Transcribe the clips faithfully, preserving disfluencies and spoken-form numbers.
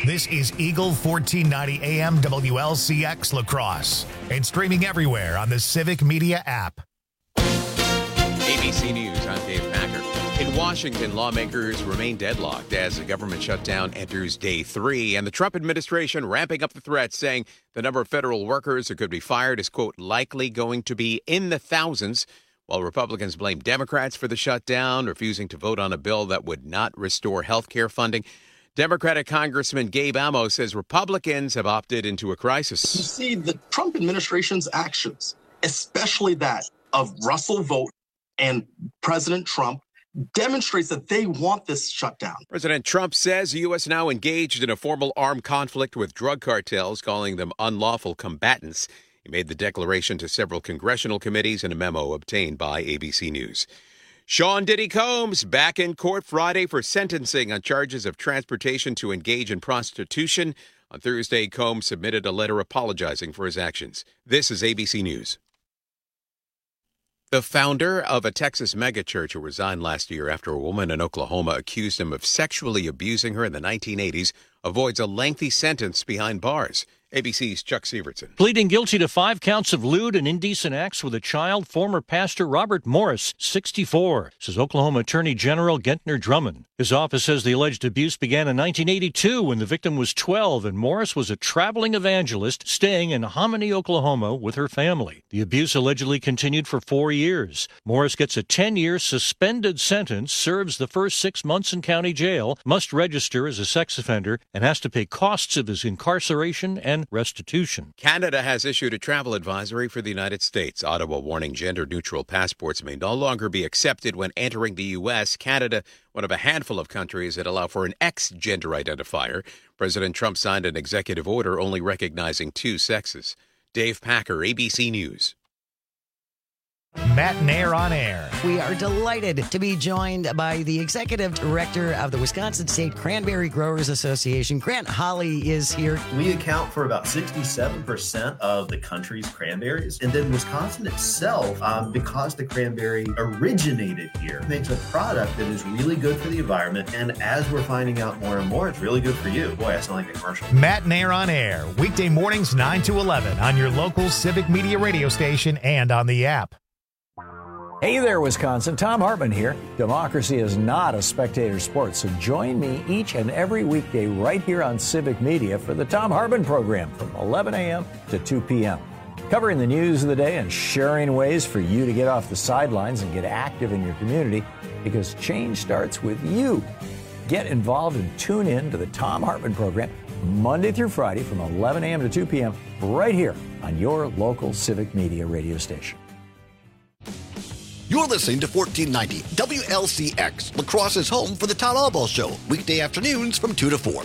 This is Eagle fourteen ninety A M W L C X La Crosse and streaming everywhere on the Civic Media app. A B C News, I'm Dave Packer. In Washington, lawmakers remain deadlocked as the government shutdown enters day three, and the Trump administration ramping up the threats, saying the number of federal workers who could be fired is, quote, likely going to be in the thousands, while Republicans blame Democrats for the shutdown, refusing to vote on a bill that would not restore health care funding. Democratic Congressman Gabe Amo says Republicans have opted into a crisis. You see, the Trump administration's actions, especially that of Russell Vought and President Trump, demonstrates that they want this shutdown. President Trump says the U S now engaged in a formal armed conflict with drug cartels, calling them unlawful combatants. He made the declaration to several congressional committees in a memo obtained by A B C News. Sean Diddy Combs back in court Friday for sentencing on charges of transportation to engage in prostitution. On Thursday, Combs submitted a letter apologizing for his actions. This is A B C News. The founder of a Texas megachurch who resigned last year after a woman in Oklahoma accused him of sexually abusing her in the nineteen eighties avoids a lengthy sentence behind bars. A B C's Chuck Severson. Pleading guilty to five counts of lewd and indecent acts with a child, former pastor Robert Morris, sixty-four, says Oklahoma Attorney General Gentner Drummond. His office says the alleged abuse began in nineteen eighty-two when the victim was twelve and Morris was a traveling evangelist staying in Hominy, Oklahoma with her family. The abuse allegedly continued for four years. Morris gets a ten-year suspended sentence, serves the first six months in county jail, must register as a sex offender, and has to pay costs of his incarceration and restitution. Canada has issued a travel advisory for the United States. Ottawa warning gender-neutral passports may no longer be accepted when entering the U S. Canada, one of a handful of countries that allow for an X-gender identifier. President Trump signed an executive order only recognizing two sexes. Dave Packer, A B C News. Matt Nair on air. We are delighted to be joined by the executive director of the Wisconsin State Cranberry Growers Association. Grant Holly is here. We account for about sixty-seven percent of the country's cranberries. And then Wisconsin itself, um, because the cranberry originated here, makes a product that is really good for the environment. And as we're finding out more and more, it's really good for you. Boy, I sound like a commercial. Matt Nair on air. Weekday mornings nine to eleven on your local Civic Media radio station and on the app. Hey there, Wisconsin. Tom Hartman here. Democracy is not a spectator sport, so join me each and every weekday right here on Civic Media for the Tom Hartman program from eleven a.m. to two p.m. Covering the news of the day and sharing ways for you to get off the sidelines and get active in your community, because change starts with you. Get involved and tune in to the Tom Hartman program Monday through Friday from eleven a.m. to two p.m. right here on your local Civic Media radio station. You're listening to fourteen ninety W L C X, La Crosse's home for the Todd Albaugh Show, weekday afternoons from two to four.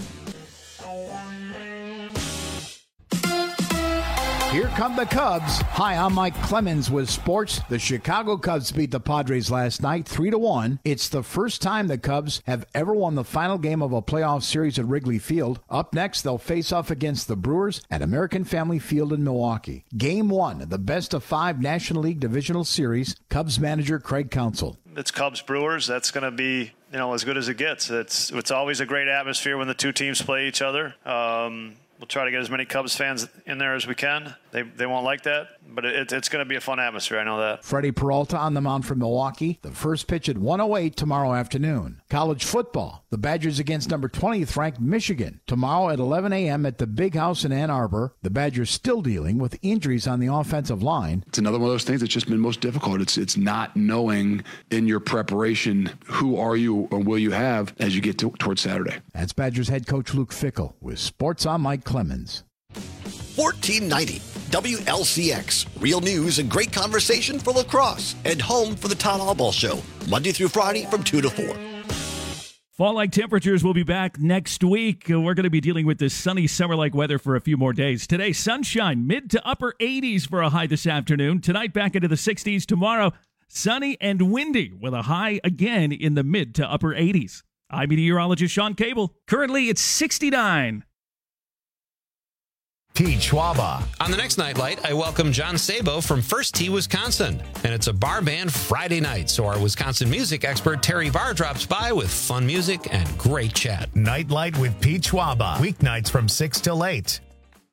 Here come the Cubs. Hi, I'm Mike Clemens with sports. The Chicago Cubs beat the Padres last night three to one. It's the first time the Cubs have ever won the final game of a playoff series at Wrigley Field. Up next, they'll face off against the Brewers at American Family Field in Milwaukee. Game one, the best of five National League Divisional Series. Cubs manager Craig Counsell. It's Cubs Brewers. That's going to be, you know, as good as it gets. It's it's always a great atmosphere when the two teams play each other. Um, We'll try to get as many Cubs fans in there as we can. They they won't like that, but it, it's going to be a fun atmosphere. I know that. Freddie Peralta on the mound for Milwaukee. The first pitch at one oh eight tomorrow afternoon. College football. The Badgers against number twentieth ranked Michigan. Tomorrow at eleven a.m. at the Big House in Ann Arbor. The Badgers still dealing with injuries on the offensive line. It's another one of those things that's just been most difficult. It's it's not knowing in your preparation who are you or will you have as you get to, towards Saturday. That's Badgers head coach Luke Fickell with Sports on Mike Clemens. fourteen ninety W L C X, real news and great conversation for La Crosse, and home for the Todd Albaugh Show, Monday through Friday from two to four. Fall-like temperatures will be back next week. We're going to be dealing with this sunny summer-like weather for a few more days. Today, sunshine, mid to upper eighties for a high this afternoon. Tonight, back into the sixties. Tomorrow, sunny and windy with a high again in the mid to upper eighties. I'm meteorologist Sean Cable. Currently, it's sixty-nine. Pete Schwaba. On the next Nightlight, I welcome John Sabo from First Tee, Wisconsin. And it's a bar band Friday night, so our Wisconsin music expert Terry Barr drops by with fun music and great chat. Nightlight with Pete Schwaba. Weeknights from six till eight.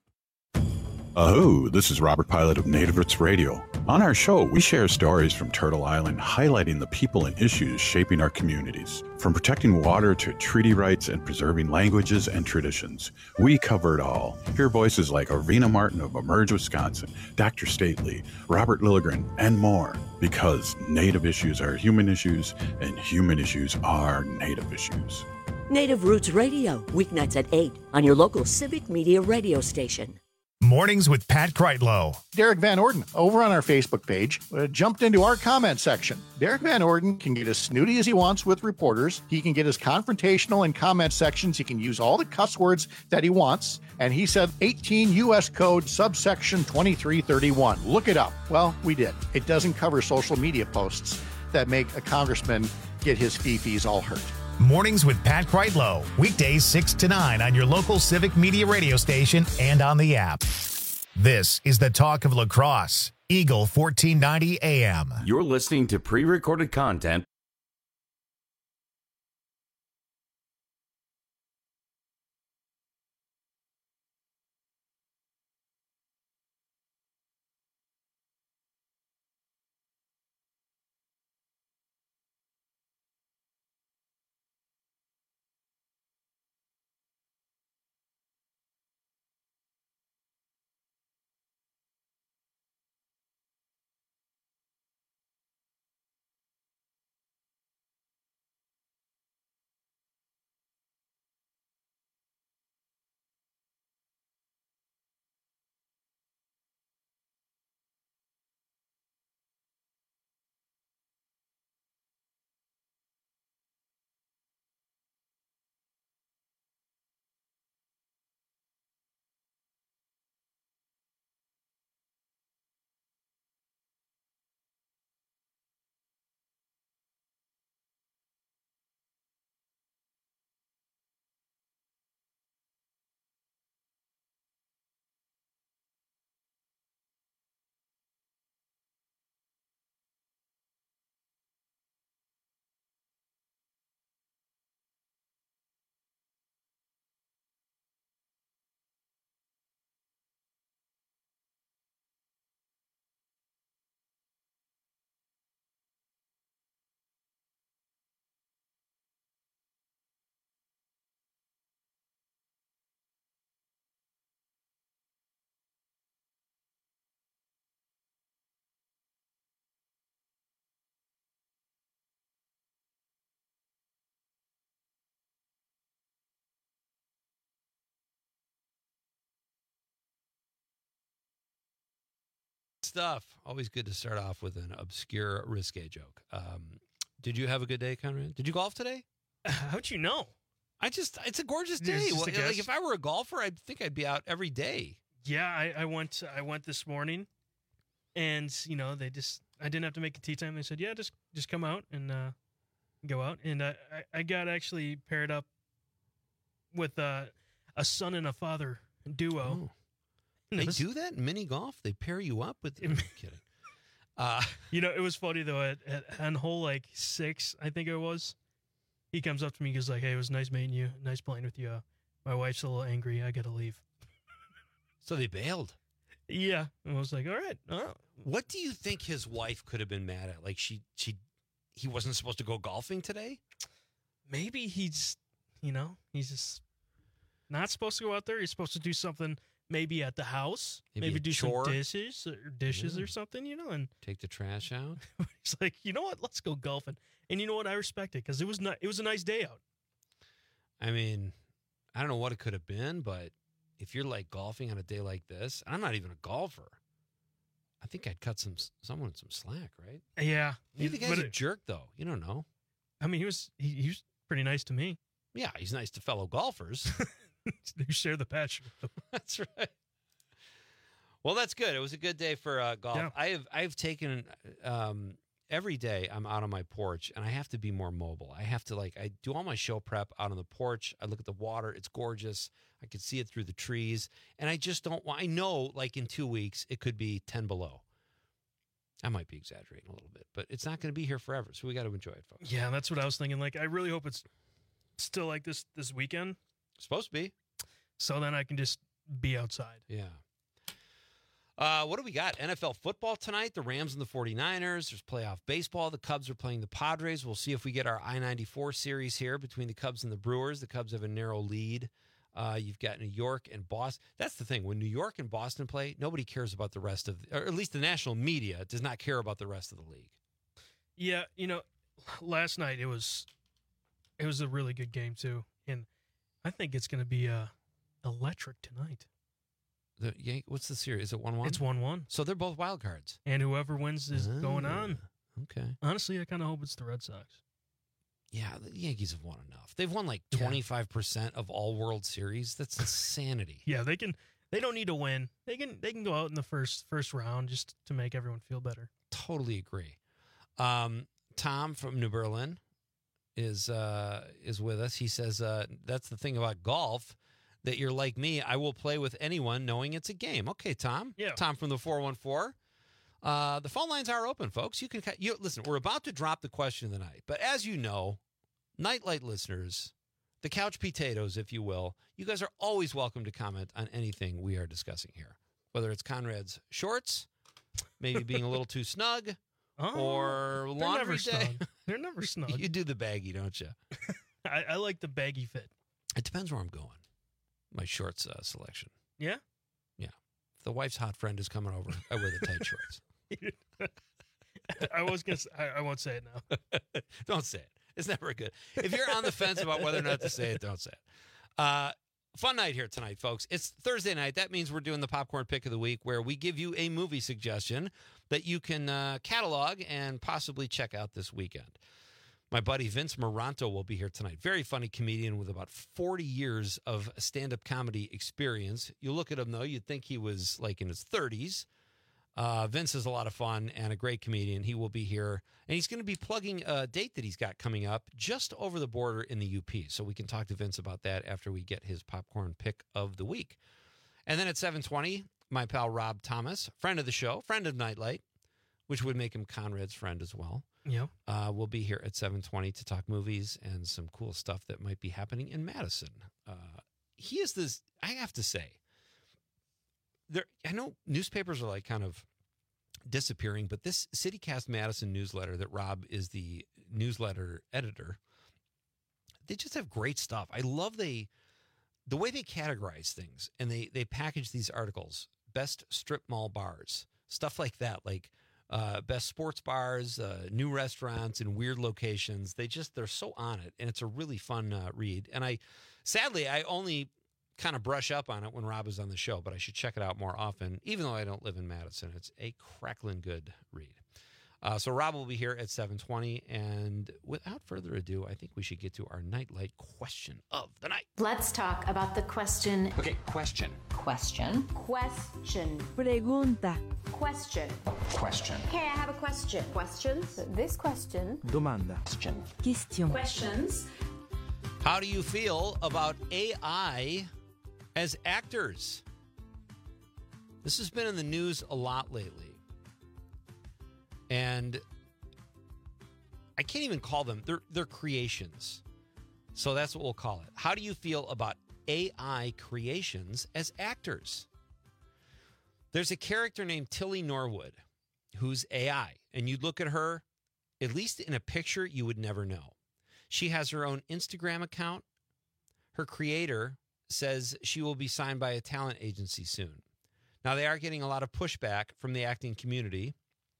Aho, this is Robert Pilot of Native Roots Radio. On our show, we share stories from Turtle Island highlighting the people and issues shaping our communities. From protecting water to treaty rights and preserving languages and traditions, we cover it all. Hear voices like Arvina Martin of Emerge, Wisconsin, Doctor Stately, Robert Lilligren, and more. Because Native issues are human issues, and human issues are Native issues. Native Roots Radio, weeknights at eight on your local Civic Media radio station. Mornings with Pat Kreitlow. Derek Van Orden, over on our Facebook page, uh, jumped into our comment section. Derek Van Orden can get as snooty as he wants with reporters. He can get as confrontational in comment sections. He can use all the cuss words that he wants. And he said eighteen U S Code subsection twenty-three thirty-one. Look it up. Well, we did. It doesn't cover social media posts that make a congressman get his fee-fees all hurt. Mornings with Pat Kreitlow. Weekdays six to nine on your local Civic Media radio station and on the app. This is the talk of La Crosse. Eagle fourteen ninety A M. You're listening to pre-recorded content. Stuff. Always good to start off with an obscure, risque joke. Um, did you have a good day, Conrad? Did you golf today? How'd you know? I just, it's a gorgeous Yeah, day. it's just Well, a guess. like if I were a golfer, I think I'd be out every day. Yeah, I, I went. I went this morning, and you know they just. I didn't have to make a tee time. They said, "Yeah, just just come out and uh, go out." And uh, I I got actually paired up with uh, a son and a father duo. Oh. They was, do that in mini golf? They pair you up with... I'm kidding. Uh, you know, it was funny, though. At, at, on hole, like, six, I think it was, he comes up to me and goes like, "Hey, it was nice meeting you. Nice playing with you. Uh, my wife's a little angry. I got to leave." So they bailed? Yeah. And I was like, all right. All right. What do you think his wife could have been mad at? Like, she, she, he wasn't supposed to go golfing today? Maybe he's, you know, he's just not supposed to go out there. He's supposed to do something... Maybe at the house, maybe, maybe do chore. some dishes or dishes yeah. or something, you know, and take the trash out. He's like, you know what? Let's go golfing. And you know what? I respect it because it was not. It was a nice day out. I mean, I don't know what it could have been, but if you're like golfing on a day like this, I'm not even a golfer. I think I'd cut some someone some slack, right? Yeah. You think he's a jerk though? You don't know. I mean, he was he, he was pretty nice to me. Yeah, he's nice to fellow golfers. They share the passion with them. That's right. Well, that's good. It was a good day for uh, golf. Yeah. I have I've taken um, every day I'm out on my porch and I have to be more mobile. I have to like, I do all my show prep out on the porch. I look at the water. It's gorgeous. I can see it through the trees. And I just don't want, I know like in two weeks, it could be ten below. I might be exaggerating a little bit, but it's not going to be here forever. So we got to enjoy it, folks. Yeah, that's what I was thinking. Like, I really hope it's still like this this weekend. Supposed to be. So then I can just be outside. Yeah. Uh, what do we got? N F L football tonight. The Rams and the 49ers. There's playoff baseball. The Cubs are playing the Padres. We'll see if we get our I ninety-four series here between the Cubs and the Brewers. The Cubs have a narrow lead. Uh, you've got New York and Boston. That's the thing. When New York and Boston play, nobody cares about the rest of, or at least the national media does not care about the rest of the league. Yeah, you know, last night it was it was a really good game too, and I think it's going to be uh, electric tonight. The Yan- What's the series? Is it one one? It's one one. So they're both wild cards. And whoever wins is Ah, going on. Okay. Honestly, I kind of hope it's the Red Sox. Yeah, the Yankees have won enough. They've won like twenty-five percent of all World Series. That's insanity. Yeah, they can. They don't need to win. They can. They can go out in the first first round just to make everyone feel better. Totally agree. Um, Tom from New Berlin is uh, is with us. He says uh, that's the thing about golf, that you're like me. I will play with anyone knowing it's a game. Okay, Tom. Yeah. Tom from the four one four. Uh, the phone lines are open, folks. You can you, listen. We're about to drop the question of the night, but as you know, Nightlight listeners, the couch potatoes, if you will, you guys are always welcome to comment on anything we are discussing here, whether it's Conrad's shorts, maybe being a little too snug, Oh, or they're laundry never day. snug. They're never snug. You do the baggy, don't you? I, I like the baggy fit. It depends where I'm going. My shorts uh, selection. Yeah. Yeah. If the wife's hot friend is coming over, I wear the tight shorts. I was gonna. Say, I, I won't say it now. Don't say it. It's never good. If you're on the fence about whether or not to say it, don't say it. Uh, fun night here tonight, folks. It's Thursday night. That means we're doing the Popcorn Pick of the Week, where we give you a movie suggestion that you can uh, catalog and possibly check out this weekend. My buddy Vince Moranto will be here tonight. Very funny comedian with about forty years of stand-up comedy experience. You look at him, though, you'd think he was like in his thirties. Uh, Vince is a lot of fun and a great comedian. He will be here, and he's going to be plugging a date that he's got coming up just over the border in the U P. So we can talk to Vince about that after we get his popcorn pick of the week. And then at seven twenty, my pal Rob Thomas, friend of the show, friend of Nightlight, which would make him Conrad's friend as well. Yeah. Uh, we'll be here at seven twenty to talk movies and some cool stuff that might be happening in Madison. Uh, he is this, I have to say, there. I know newspapers are like kind of disappearing, but this CityCast Madison newsletter that Rob is the newsletter editor, they just have great stuff. I love they the way they categorize things, and they they package these articles. Best strip mall bars, stuff like that, like uh, best sports bars, uh, new restaurants in weird locations. They just they're so on it, and it's a really fun uh, read. And I, sadly, I only kind of brush up on it when Rob is on the show, but I should check it out more often, even though I don't live in Madison. It's a crackling good read. Uh, so Rob will be here at seven twenty, and without further ado, I think we should get to our Nightlight question of the night. Let's talk about the question. Okay, question. Question. Question. Pregunta. Question. Question. Okay, I have a question. Questions? This question. Domanda. Question. Question. Questions. How do you feel about A I as actors? This has been in the news a lot lately. And I can't even call them, they're, they're creations. So that's what we'll call it. How do you feel about A I creations as actors? There's a character named Tilly Norwood who's A I. And you look at her, at least in a picture, you would never know. She has her own Instagram account. Her creator says she will be signed by a talent agency soon. Now, they are getting a lot of pushback from the acting community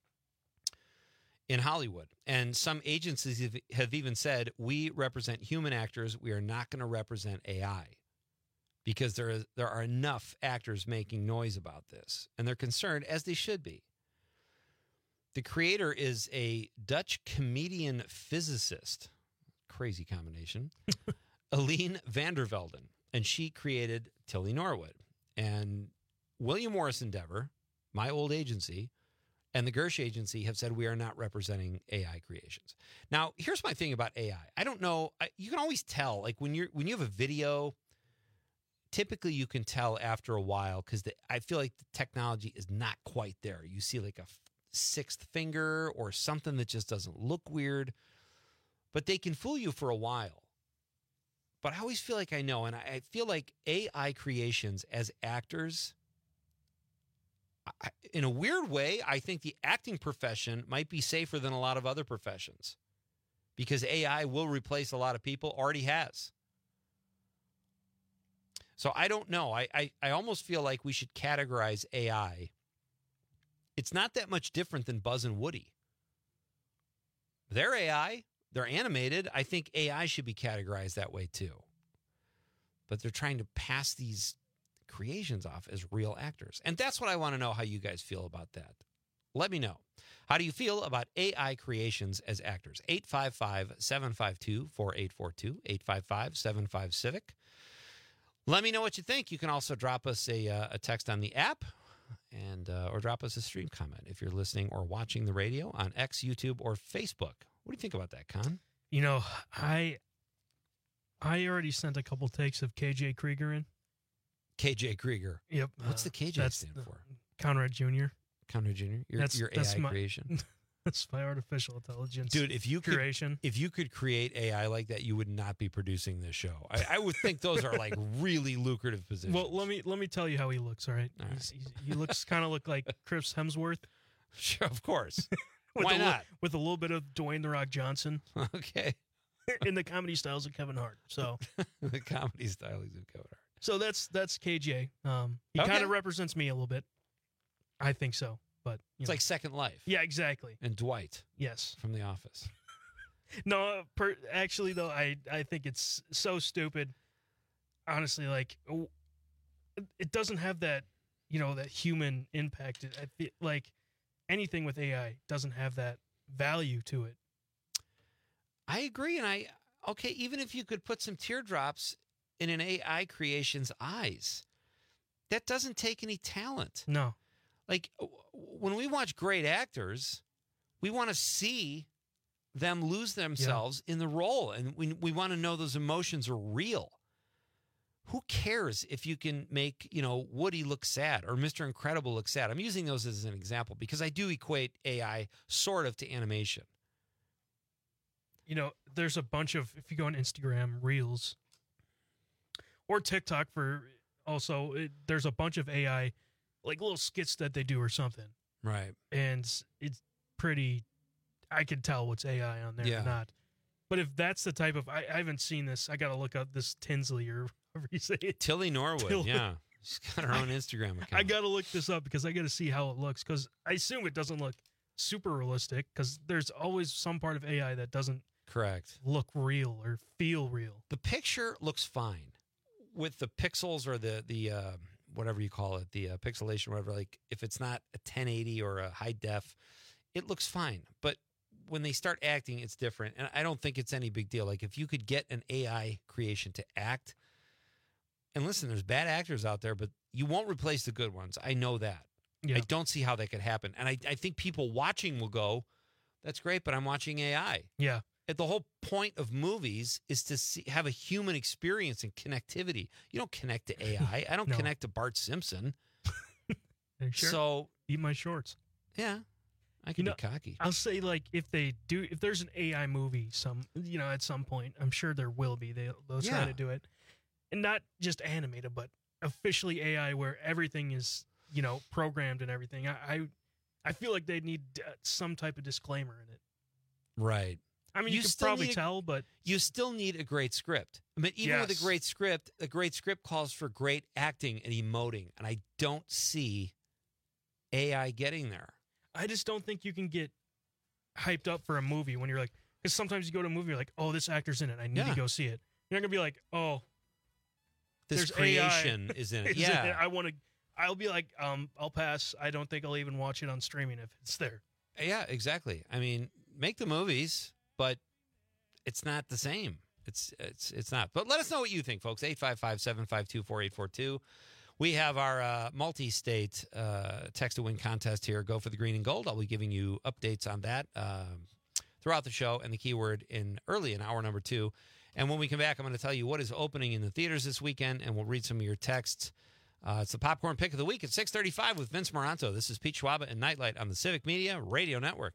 in Hollywood. And some agencies have even said, we represent human actors. We are not going to represent A I because there is, there are enough actors making noise about this. And they're concerned, as they should be. The creator is a Dutch comedian physicist. Crazy combination. Aline van der Velden. And she created Tilly Norwood. And William Morris Endeavor, my old agency, and the Gersh Agency have said we are not representing A I creations. Now, here's my thing about A I. I don't know. I, you can always tell, like when you're when you have a video, typically you can tell after a while because I feel like the technology is not quite there. You see like a f- sixth finger or something that just doesn't look weird, but they can fool you for a while. But I always feel like I know, and I, I feel like A I creations as actors, I, in a weird way, I think the acting profession might be safer than a lot of other professions because A I will replace a lot of people, already has. So I don't know. I, I, I almost feel like we should categorize A I. It's not that much different than Buzz and Woody. They're A I. They're animated. I think A I should be categorized that way too. But they're trying to pass these creations off as real actors. And that's what I want to know how you guys feel about that. Let me know. How do you feel about A I creations as actors? eight five five, seven five two, four eight four two, eight five five, seven five, CIVIC. Let me know what you think. You can also drop us a, uh, a text on the app and uh, or drop us a stream comment if you're listening or watching the radio on X, YouTube, or Facebook. What do you think about that, Con? You know, I I already sent a couple takes of K J Krieger in. K J Krieger. Yep. What's the K J that's stand the, for? Conrad Junior Conrad Junior Your, that's, your that's A I my, creation. That's my artificial intelligence. Dude, if you creation. could, if you could create A I like that, you would not be producing this show. I, I would think those are like really lucrative positions. Well, let me let me tell you how he looks. All right, all right. He's, he's, he looks kind of look like Chris Hemsworth. Sure, of course. with Why a, not? With a little bit of Dwayne the Rock Johnson. Okay. In the comedy styles of Kevin Hart. So the comedy styles of Kevin Hart. So that's that's K J. Um, he Okay. kind of represents me a little bit. I think so, but you It's know. like Second Life. Yeah, exactly. And Dwight. Yes. From The Office. No, per, actually though, I I think it's so stupid. Honestly, like w- it doesn't have that, you know, that human impact. I feel like anything with A I doesn't have that value to it. I agree, and I okay. Even if you could put some teardrops in an A I creation's eyes, that doesn't take any talent. No. Like w- when we watch great actors, we want to see them lose themselves yeah. in the role, and we we want to know those emotions are real. Who cares if you can make, you know, Woody look sad or Mister Incredible look sad? I'm using those as an example because I do equate A I sort of to animation. You know, there's a bunch of, if you go on Instagram Reels or TikTok for also, it, there's a bunch of A I, like little skits that they do or something. Right. And it's pretty, I can tell what's A I on there Yeah. or not. But if that's the type of, I, I haven't seen this. I got to look up this Tinsley or whatever you say it. Tilly Norwood, Tilly. yeah. She's got her own Instagram account. I got to look this up because I got to see how it looks because I assume it doesn't look super realistic because there's always some part of A I that doesn't Correct. look real or feel real. The picture looks fine with the pixels or the, the uh, whatever you call it, the uh, pixelation, whatever. Like if it's not a ten eighty or a high def, it looks fine. But when they start acting, it's different. And I don't think it's any big deal. Like if you could get an A I creation to act, and listen, there's bad actors out there, but you won't replace the good ones. I know that. Yeah. I don't see how that could happen. And I, I think people watching will go, that's great, but I'm watching A I. Yeah. The whole point of movies is to see, have a human experience and connectivity. You don't connect to A I. I don't No. connect to Bart Simpson. Sure. So eat my shorts. Yeah. I can You know, be cocky. I'll say like if they do, if there's an A I movie, some you know at some point, I'm sure there will be. They they'll try Yeah. to do it, and not just animated, but officially A I, where everything is you know programmed and everything. I I, I feel like they need uh, some type of disclaimer in it. Right. I mean, you, can still probably need a- tell, but you still need a great script. But even with Yes. a great script, a great script calls for great acting and emoting, and I don't see A I getting there. I just don't think you can get hyped up for a movie when you're like, because sometimes you go to a movie, you're like, oh, this actor's in it. I need Yeah. to go see it. You're not gonna be like, oh, This there's A I creation is in it. is Yeah. I want to. I'll be like, um, I'll pass. I don't think I'll even watch it on streaming if it's there. Yeah, exactly. I mean, make the movies, but it's not the same. It's it's it's not. But let us know what you think, folks. eight five five, seven five two, four eight four two. We have our uh, multi-state uh, text-to-win contest here. Go for the green and gold. I'll be giving you updates on that um, throughout the show and the keyword in early in hour number two. And when we come back, I'm going to tell you what is opening in the theaters this weekend, and we'll read some of your texts. Uh, it's the Popcorn Pick of the Week at six thirty-five with Vince Moranto. This is Pete Schwaba and Nightlight on the Civic Media Radio Network.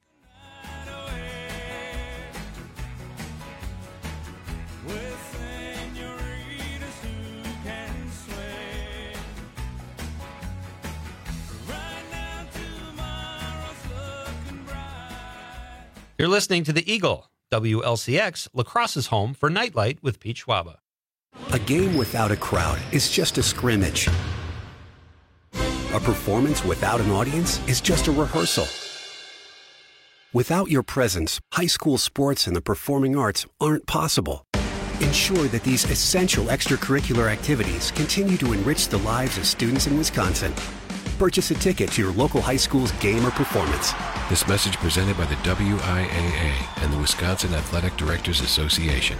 You're listening to the Eagle, W L C X, La Crosse's home for Nightlight with Pete Schwaba. A game without a crowd is just a scrimmage. A performance without an audience is just a rehearsal. Without your presence, high school sports and the performing arts aren't possible. Ensure that these essential extracurricular activities continue to enrich the lives of students in Wisconsin. Purchase a ticket to your local high school's game or performance. This message presented by the W I A A and the Wisconsin Athletic Directors Association.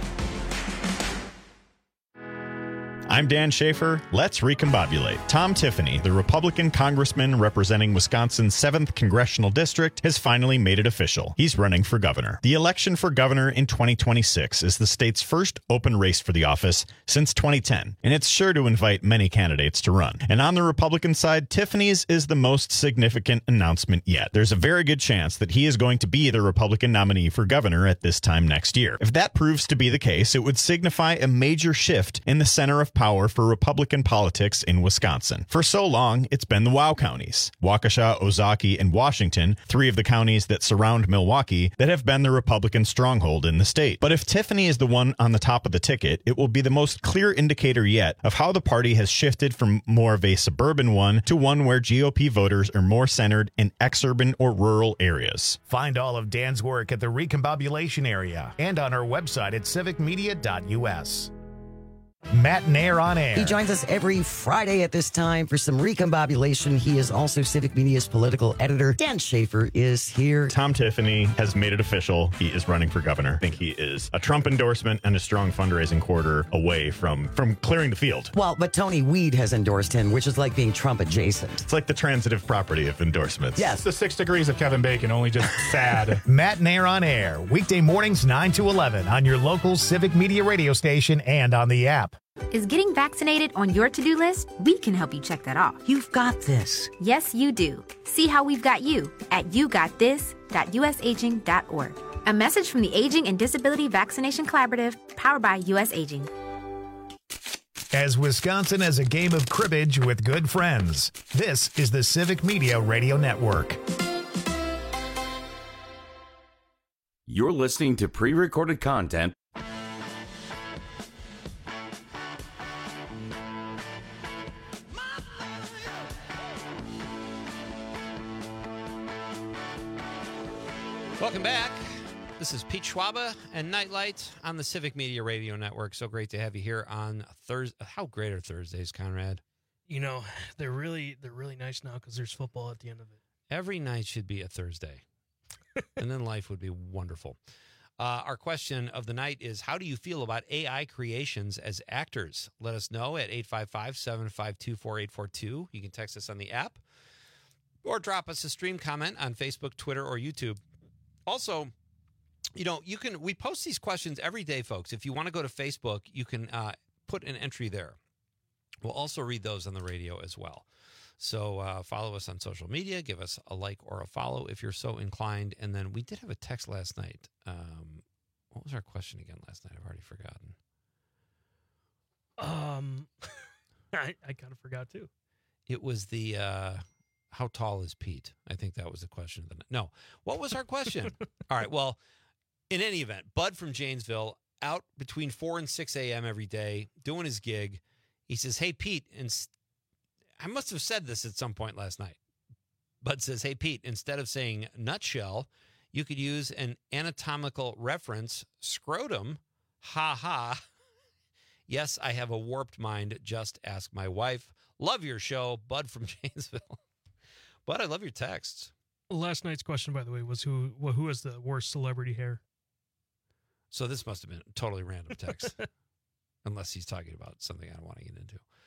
I'm Dan Schaefer. Let's recombobulate. Tom Tiffany, the Republican congressman representing Wisconsin's seventh Congressional District, has finally made it official. He's running for governor. The election for governor in twenty twenty-six is the state's first open race for the office since twenty ten, and it's sure to invite many candidates to run. And on the Republican side, Tiffany's is the most significant announcement yet. There's a very good chance that he is going to be the Republican nominee for governor at this time next year. If that proves to be the case, it would signify a major shift in the center of power Power for Republican politics in Wisconsin. For so long, it's been the WOW counties, Waukesha, Ozaukee, and Washington, three of the counties that surround Milwaukee, that have been the Republican stronghold in the state. But if Tiffany is the one on the top of the ticket, it will be the most clear indicator yet of how the party has shifted from more of a suburban one to one where G O P voters are more centered in exurban or rural areas. Find all of Dan's work at the Recombobulation area and on our website at civic media dot U S. Matt Nair on air. He joins us every Friday at this time for some recombobulation. He is also Civic Media's political editor. Dan Schaefer is here. Tom Tiffany has made it official. He is running for governor. I think he is a Trump endorsement and a strong fundraising quarter away from, from clearing the field. Well, but Tony Weed has endorsed him, which is like being Trump adjacent. It's like the transitive property of endorsements. Yes. It's the six degrees of Kevin Bacon, only just sad. Matt Nair on air, weekday mornings nine to eleven on your local Civic Media radio station and on the app. Is getting vaccinated on your to-do list? We can help you check that off. You've got this. Yes, you do. See how we've got you at you got this dot U S aging dot org. A message from the Aging and Disability Vaccination Collaborative, powered by U S Aging. As Wisconsin has a game of cribbage with good friends, this is the Civic Media Radio Network. You're listening to pre-recorded content. Welcome back. This is Pete Schwaba and Nightlight on the Civic Media Radio Network. So great to have you here on Thursday. How great are Thursdays, Conrad? You know, they're really they're really nice now because there's football at the end of it. Every night should be a Thursday, and then life would be wonderful. Uh, our question of the night is, how do you feel about A I creations as actors? Let us know at eight five five, seven five two, four eight four two. You can text us on the app or drop us a stream comment on Facebook, Twitter, or YouTube. Also, you know, you can, we post these questions every day, folks. If you want to go to Facebook, you can uh, put an entry there. We'll also read those on the radio as well. So uh, follow us on social media, give us a like or a follow if you're so inclined. And then we did have a text last night. Um, what was our question again last night? I've already forgotten. Um, I, I kind of forgot too. It was the, uh, how tall is Pete? I think that was the question of the night. No. What was our question? All right. Well, in any event, Bud from Janesville, out between four and six a.m. every day, doing his gig. He says, hey, Pete, and I must have said this at some point last night. Bud says, hey, Pete, instead of saying nutshell, you could use an anatomical reference, scrotum. Ha ha. Yes, I have a warped mind. Just ask my wife. Love your show, Bud from Janesville. But I love your texts. Last night's question, by the way, was who who has the worst celebrity hair? So this must have been a totally random text, unless he's talking about something I don't want to get into.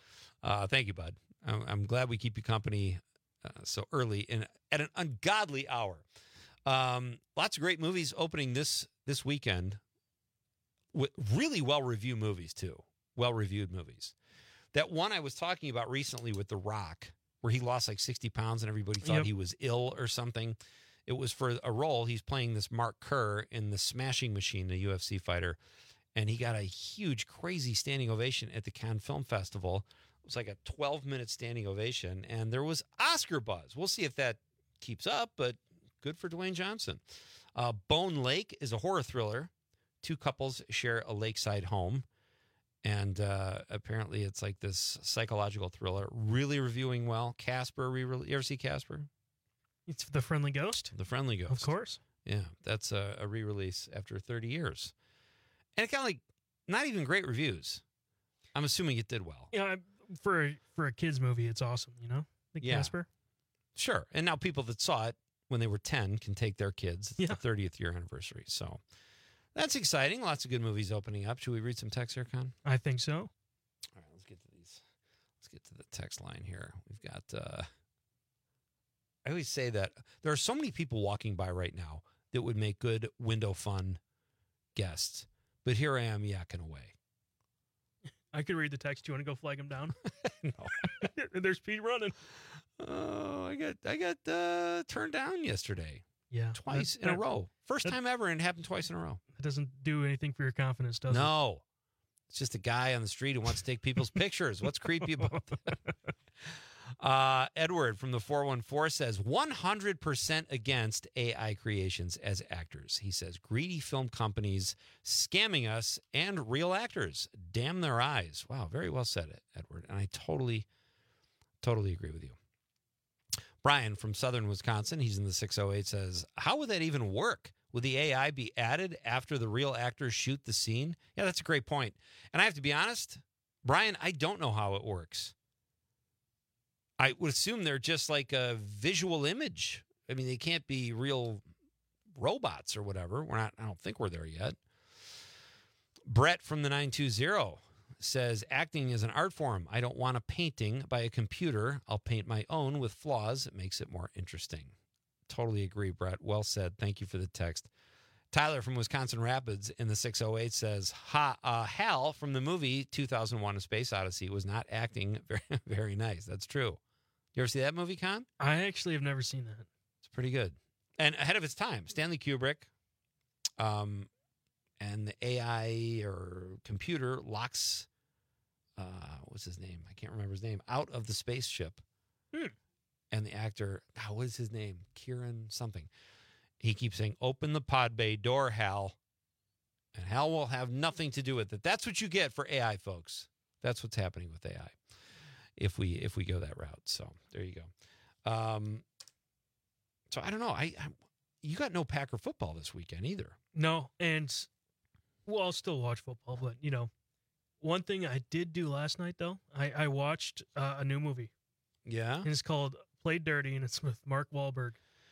Uh, thank you, bud. I'm, I'm glad we keep you company uh, so early in at an ungodly hour. Um, lots of great movies opening this this weekend. With really well-reviewed movies, too. Well-reviewed movies. That one I was talking about recently with The Rock, where he lost like sixty pounds and everybody thought Yep. he was ill or something. It was for a role. He's playing this Mark Kerr in The Smashing Machine, the U F C fighter. And he got a huge, crazy standing ovation at the Cannes Film Festival. It was like a twelve-minute standing ovation. And there was Oscar buzz. We'll see if that keeps up, but good for Dwayne Johnson. Uh, Bone Lake is a horror thriller. Two couples share a lakeside home, and uh, apparently it's like this psychological thriller. Really reviewing well. Casper, re- you ever see Casper? It's The Friendly Ghost. The Friendly Ghost. Of course. Yeah, that's a, a re-release after thirty years. And it kind of like, not even great reviews. I'm assuming it did well. Yeah, for a, for a kids movie, it's awesome. You know, the Yeah. Casper. Sure. And now people that saw it when they were ten can take their kids. It's Yeah. the thirtieth year anniversary. So that's exciting. Lots of good movies opening up. Should we read some text here, Con? I think so. All right, let's get to these. Let's get to the text line here. We've got, uh, I always say that there are so many people walking by right now that would make good window fun guests. But here I am yakking away. I could read the text. Do you want to go flag him down? No. They're speed running. Oh, I got I got uh, turned down yesterday. Yeah. Twice That- in a that- row. First that- time ever, and it happened twice in a row. It doesn't do anything for your confidence, does it? No. It's just a guy on the street who wants to take people's pictures. What's creepy about that? Uh, Edward from the four one four says one hundred percent against A I creations as actors. He says greedy film companies scamming us and real actors. Damn their eyes. Wow, very well said, Edward. And I totally, totally agree with you. Brian from Southern Wisconsin, he's in the six oh eight, says, how would that even work? Would the A I be added after the real actors shoot the scene? Yeah, that's a great point. And I have to be honest, Brian, I don't know how it works. I would assume they're just like a visual image. I mean, they can't be real robots or whatever. We're not, I don't think we're there yet. Brett from the nine two zero says, acting is an art form. I don't want a painting by a computer. I'll paint my own with flaws. It makes it more interesting. Totally agree, Brett. Well said. Thank you for the text. Tyler from Wisconsin Rapids in the six oh eight says, ha, uh, Hal from the movie two thousand one A Space Odyssey was not acting very, very nice. That's true. You ever see that movie, Con? I actually have never seen that. It's pretty good. And ahead of its time. Stanley Kubrick um, and the A I or computer locks, uh, what's his name? I can't remember his name, out of the spaceship. Hmm. And the actor, oh, what is his name? Kieran something. He keeps saying, open the pod bay door, Hal. And Hal will have nothing to do with it. That's what you get for A I, folks. That's what's happening with A I if we if we go that route. So there you go. Um, so I don't know. I, I you got no Packer football this weekend either. No, and well, I'll still watch football, but you know, one thing I did do last night though, I, I watched uh, a new movie. Yeah, and it's called Played Dirty, and it's with Mark Wahlberg.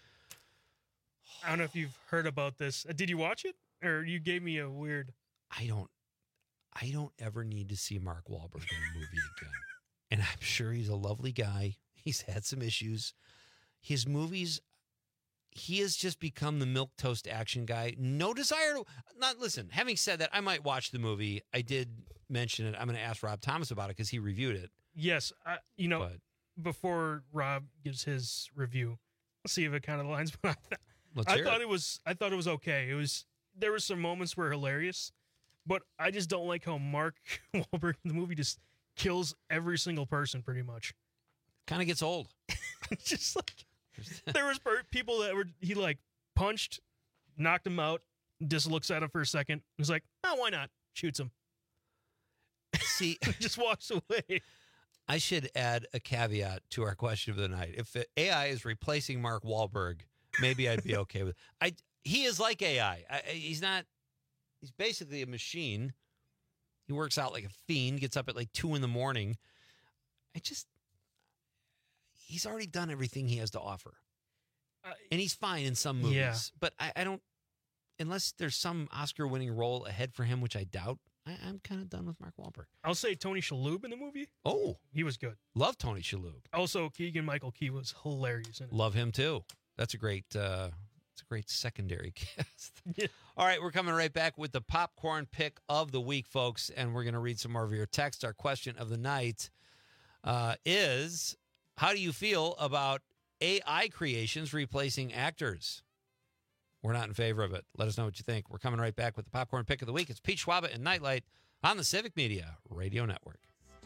I don't know if you've heard about this. Uh, did you watch it, or you gave me a weird? I don't. I don't ever need to see Mark Wahlberg in a movie again. And I'm sure he's a lovely guy. He's had some issues. His movies, he has just become the milquetoast action guy. No desire to, not listen, having said that, I might watch the movie. I did mention it. I'm going to ask Rob Thomas about it because he reviewed it. Yes. I, you know, But- before Rob gives his review, let's see if it kind of aligns. But I, th- Let's I hear thought it. it was, I thought it was okay. It was, there were some moments were hilarious, but I just don't like how Mark Wahlberg in the movie just kills every single person pretty much. Kind of gets old. Just like there was per- people that were he like punched, knocked him out, just looks at him for a second. He's like, oh, why not? Shoots him. See, just walks away. I should add a caveat to our question of the night. If A I is replacing Mark Wahlberg, maybe I'd be okay with it. I he is like A I. I. He's not. He's basically a machine. He works out like a fiend. Gets up at like two in the morning. I just. He's already done everything he has to offer, uh, and he's fine in some movies. Yeah. But I, I don't. Unless there's some Oscar-winning role ahead for him, which I doubt. I, I'm kind of done with Mark Wahlberg. I'll say Tony Shalhoub in the movie. Oh, he was good. Love Tony Shalhoub. Also, Keegan-Michael Key was hilarious in it. Love him too. That's a great. Uh, it's a great secondary cast. Yeah. All right, we're coming right back with the popcorn pick of the week, folks, and we're going to read some more of your text. Our question of the night uh, is: how do you feel about A I creations replacing actors? We're not in favor of it. Let us know what you think. We're coming right back with the popcorn pick of the week. It's Pete Schwaba and Nightlight on the Civic Media Radio Network.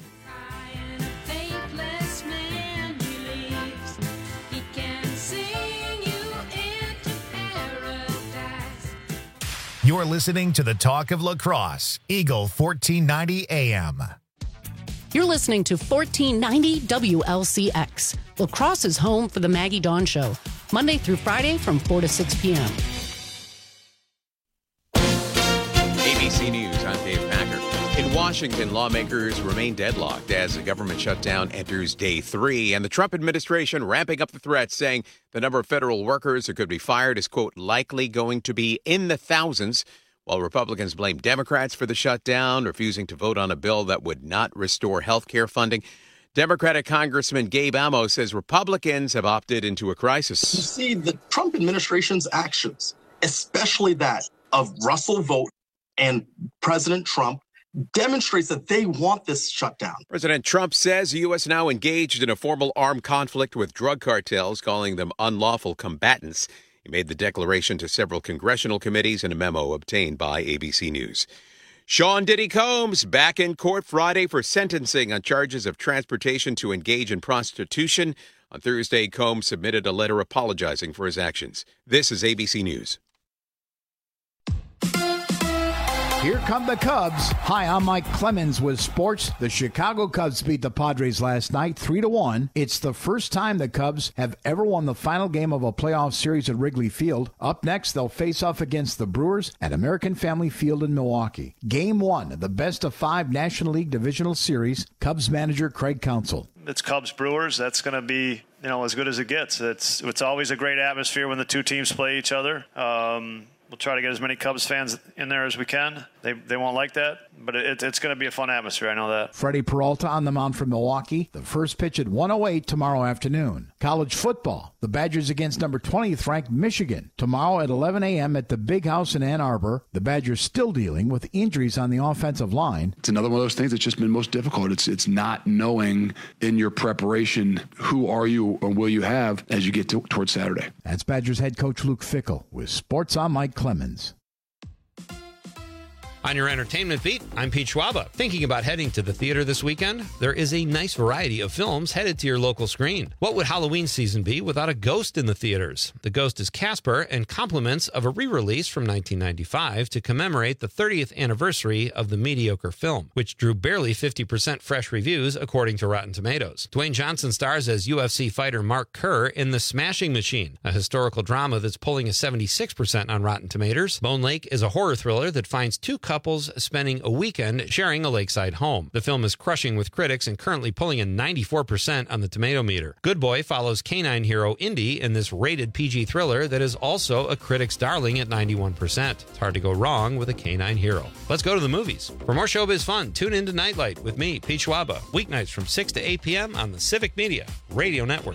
You're listening to the Talk of Lacrosse, Eagle fourteen ninety A M. You're listening to fourteen ninety W L C X, Lacrosse's home for the Maggie Dawn Show, Monday through Friday from four to six p.m. A B C News, I'm Dave Packer. In Washington, lawmakers remain deadlocked as the government shutdown enters day three, and the Trump administration ramping up the threats, saying the number of federal workers who could be fired is, quote, likely going to be in the thousands, while Republicans blame Democrats for the shutdown, refusing to vote on a bill that would not restore health care funding. Democratic Congressman Gabe Amos says Republicans have opted into a crisis. You see, the Trump administration's actions, especially that of Russell Vought and President Trump, demonstrates that they want this shutdown. President Trump says the U S now engaged in a formal armed conflict with drug cartels, calling them unlawful combatants. He made the declaration to several congressional committees in a memo obtained by A B C News. Sean Diddy Combs back in court Friday for sentencing on charges of transportation to engage in prostitution. On Thursday, Combs submitted a letter apologizing for his actions. This is A B C News. Here come the Cubs. Hi, I'm Mike Clemens with sports. The Chicago Cubs beat the Padres last night three to one. It's the first time the Cubs have ever won the final game of a playoff series at Wrigley Field. Up next, they'll face off against the Brewers at American Family Field in Milwaukee. Game one of the best of five National League Divisional Series. Cubs manager Craig Counsell. It's Cubs Brewers. That's going to be, you know, as good as it gets. It's it's always a great atmosphere when the two teams play each other. Um, We'll try to get as many Cubs fans in there as we can. They they won't like that, but it, it's going to be a fun atmosphere. I know that. Freddie Peralta on the mound for Milwaukee. The first pitch at one oh eight tomorrow afternoon. College football. The Badgers against number twentieth ranked Michigan. Tomorrow at eleven a.m. at the Big House in Ann Arbor. The Badgers still dealing with injuries on the offensive line. It's another one of those things that's just been most difficult. It's it's not knowing in your preparation who are you or will you have as you get to, towards Saturday. That's Badgers head coach Luke Fickell with Sports on Mike Clemens. On your entertainment beat, I'm Pete Schwaba. Thinking about heading to the theater this weekend? There is a nice variety of films headed to your local screen. What would Halloween season be without a ghost in the theaters? The Ghost is Casper and compliments of a re-release from nineteen ninety-five to commemorate the thirtieth anniversary of the mediocre film, which drew barely fifty percent fresh reviews according to Rotten Tomatoes. Dwayne Johnson stars as U F C fighter Mark Kerr in The Smashing Machine, a historical drama that's pulling a seventy-six percent on Rotten Tomatoes. Bone Lake is a horror thriller that finds two couples spending a weekend sharing a lakeside home. The film is crushing with critics and currently pulling a ninety-four percent on the tomato meter. Good Boy follows canine hero Indy in this rated P G thriller that is also a critic's darling at ninety-one percent. It's hard to go wrong with a canine hero. Let's go to the movies. For more showbiz fun, tune into Nightlight with me, Pete Schwaba, weeknights from six to eight p.m. on the Civic Media Radio Network.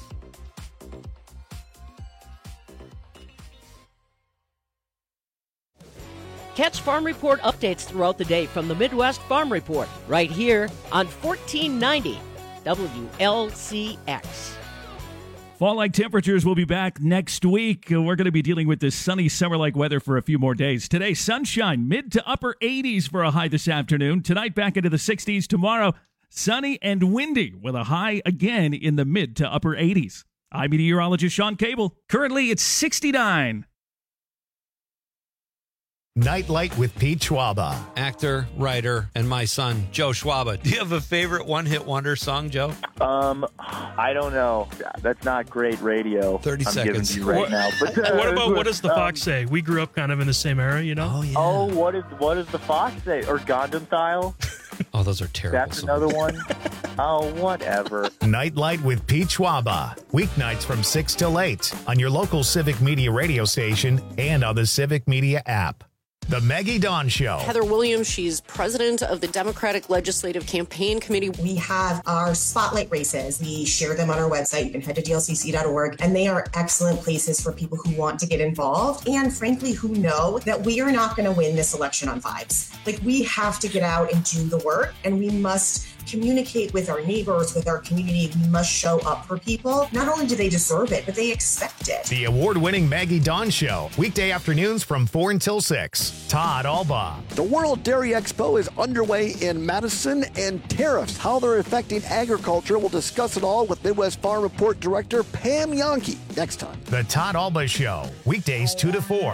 Catch Farm Report updates throughout the day from the Midwest Farm Report, right here on fourteen ninety W L C X. Fall-like temperatures will be back next week. We're going to be dealing with this sunny summer-like weather for a few more days. Today, sunshine, mid to upper eighties for a high this afternoon. Tonight, back into the sixties. Tomorrow, sunny and windy with a high again in the mid to upper eighties. I'm meteorologist Sean Cable. Currently, it's sixty-nine. Nightlight with Pete Schwaba. Actor, writer, and my son, Joe Schwaba. Do you have a favorite one-hit wonder song, Joe? Um, I don't know. That's not great radio. thirty I'm seconds. giving you right what, now. But, uh, what about what does the um, Fox say? We grew up kind of in the same era, you know? Oh, yeah. Oh, what is what does the Fox say? Or Gundam Style? Oh, those are terrible That's songs. another one. Oh, whatever. Nightlight with Pete Schwaba. Weeknights from six till eight on your local Civic Media radio station and on the Civic Media app. The Maggie Dawn Show. Heather Williams, she's president of the Democratic Legislative Campaign Committee. We have our spotlight races. We share them on our website. You can head to D L C C dot org, and they are excellent places for people who want to get involved and, frankly, who know that we are not going to win this election on vibes. Like, we have to get out and do the work, and we must communicate with our neighbors, with our community. We must show up for people. Not only do they deserve it, but they expect it. The award-winning Maggie Dawn Show. Weekday afternoons from four until six. Todd Alba. The World Dairy Expo is underway in Madison, and tariffs, how they're affecting agriculture. We'll discuss it all with Midwest Farm Report Director Pam Yonke next time. The Todd Alba Show. Weekdays two to four.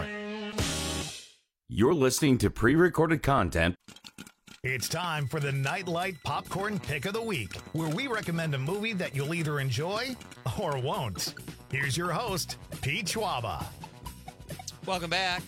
You're listening to pre-recorded content. It's time for the Nightlight Popcorn Pick of the Week, where we recommend a movie that you'll either enjoy or won't. Here's your host, Pete Schwaba. Welcome back.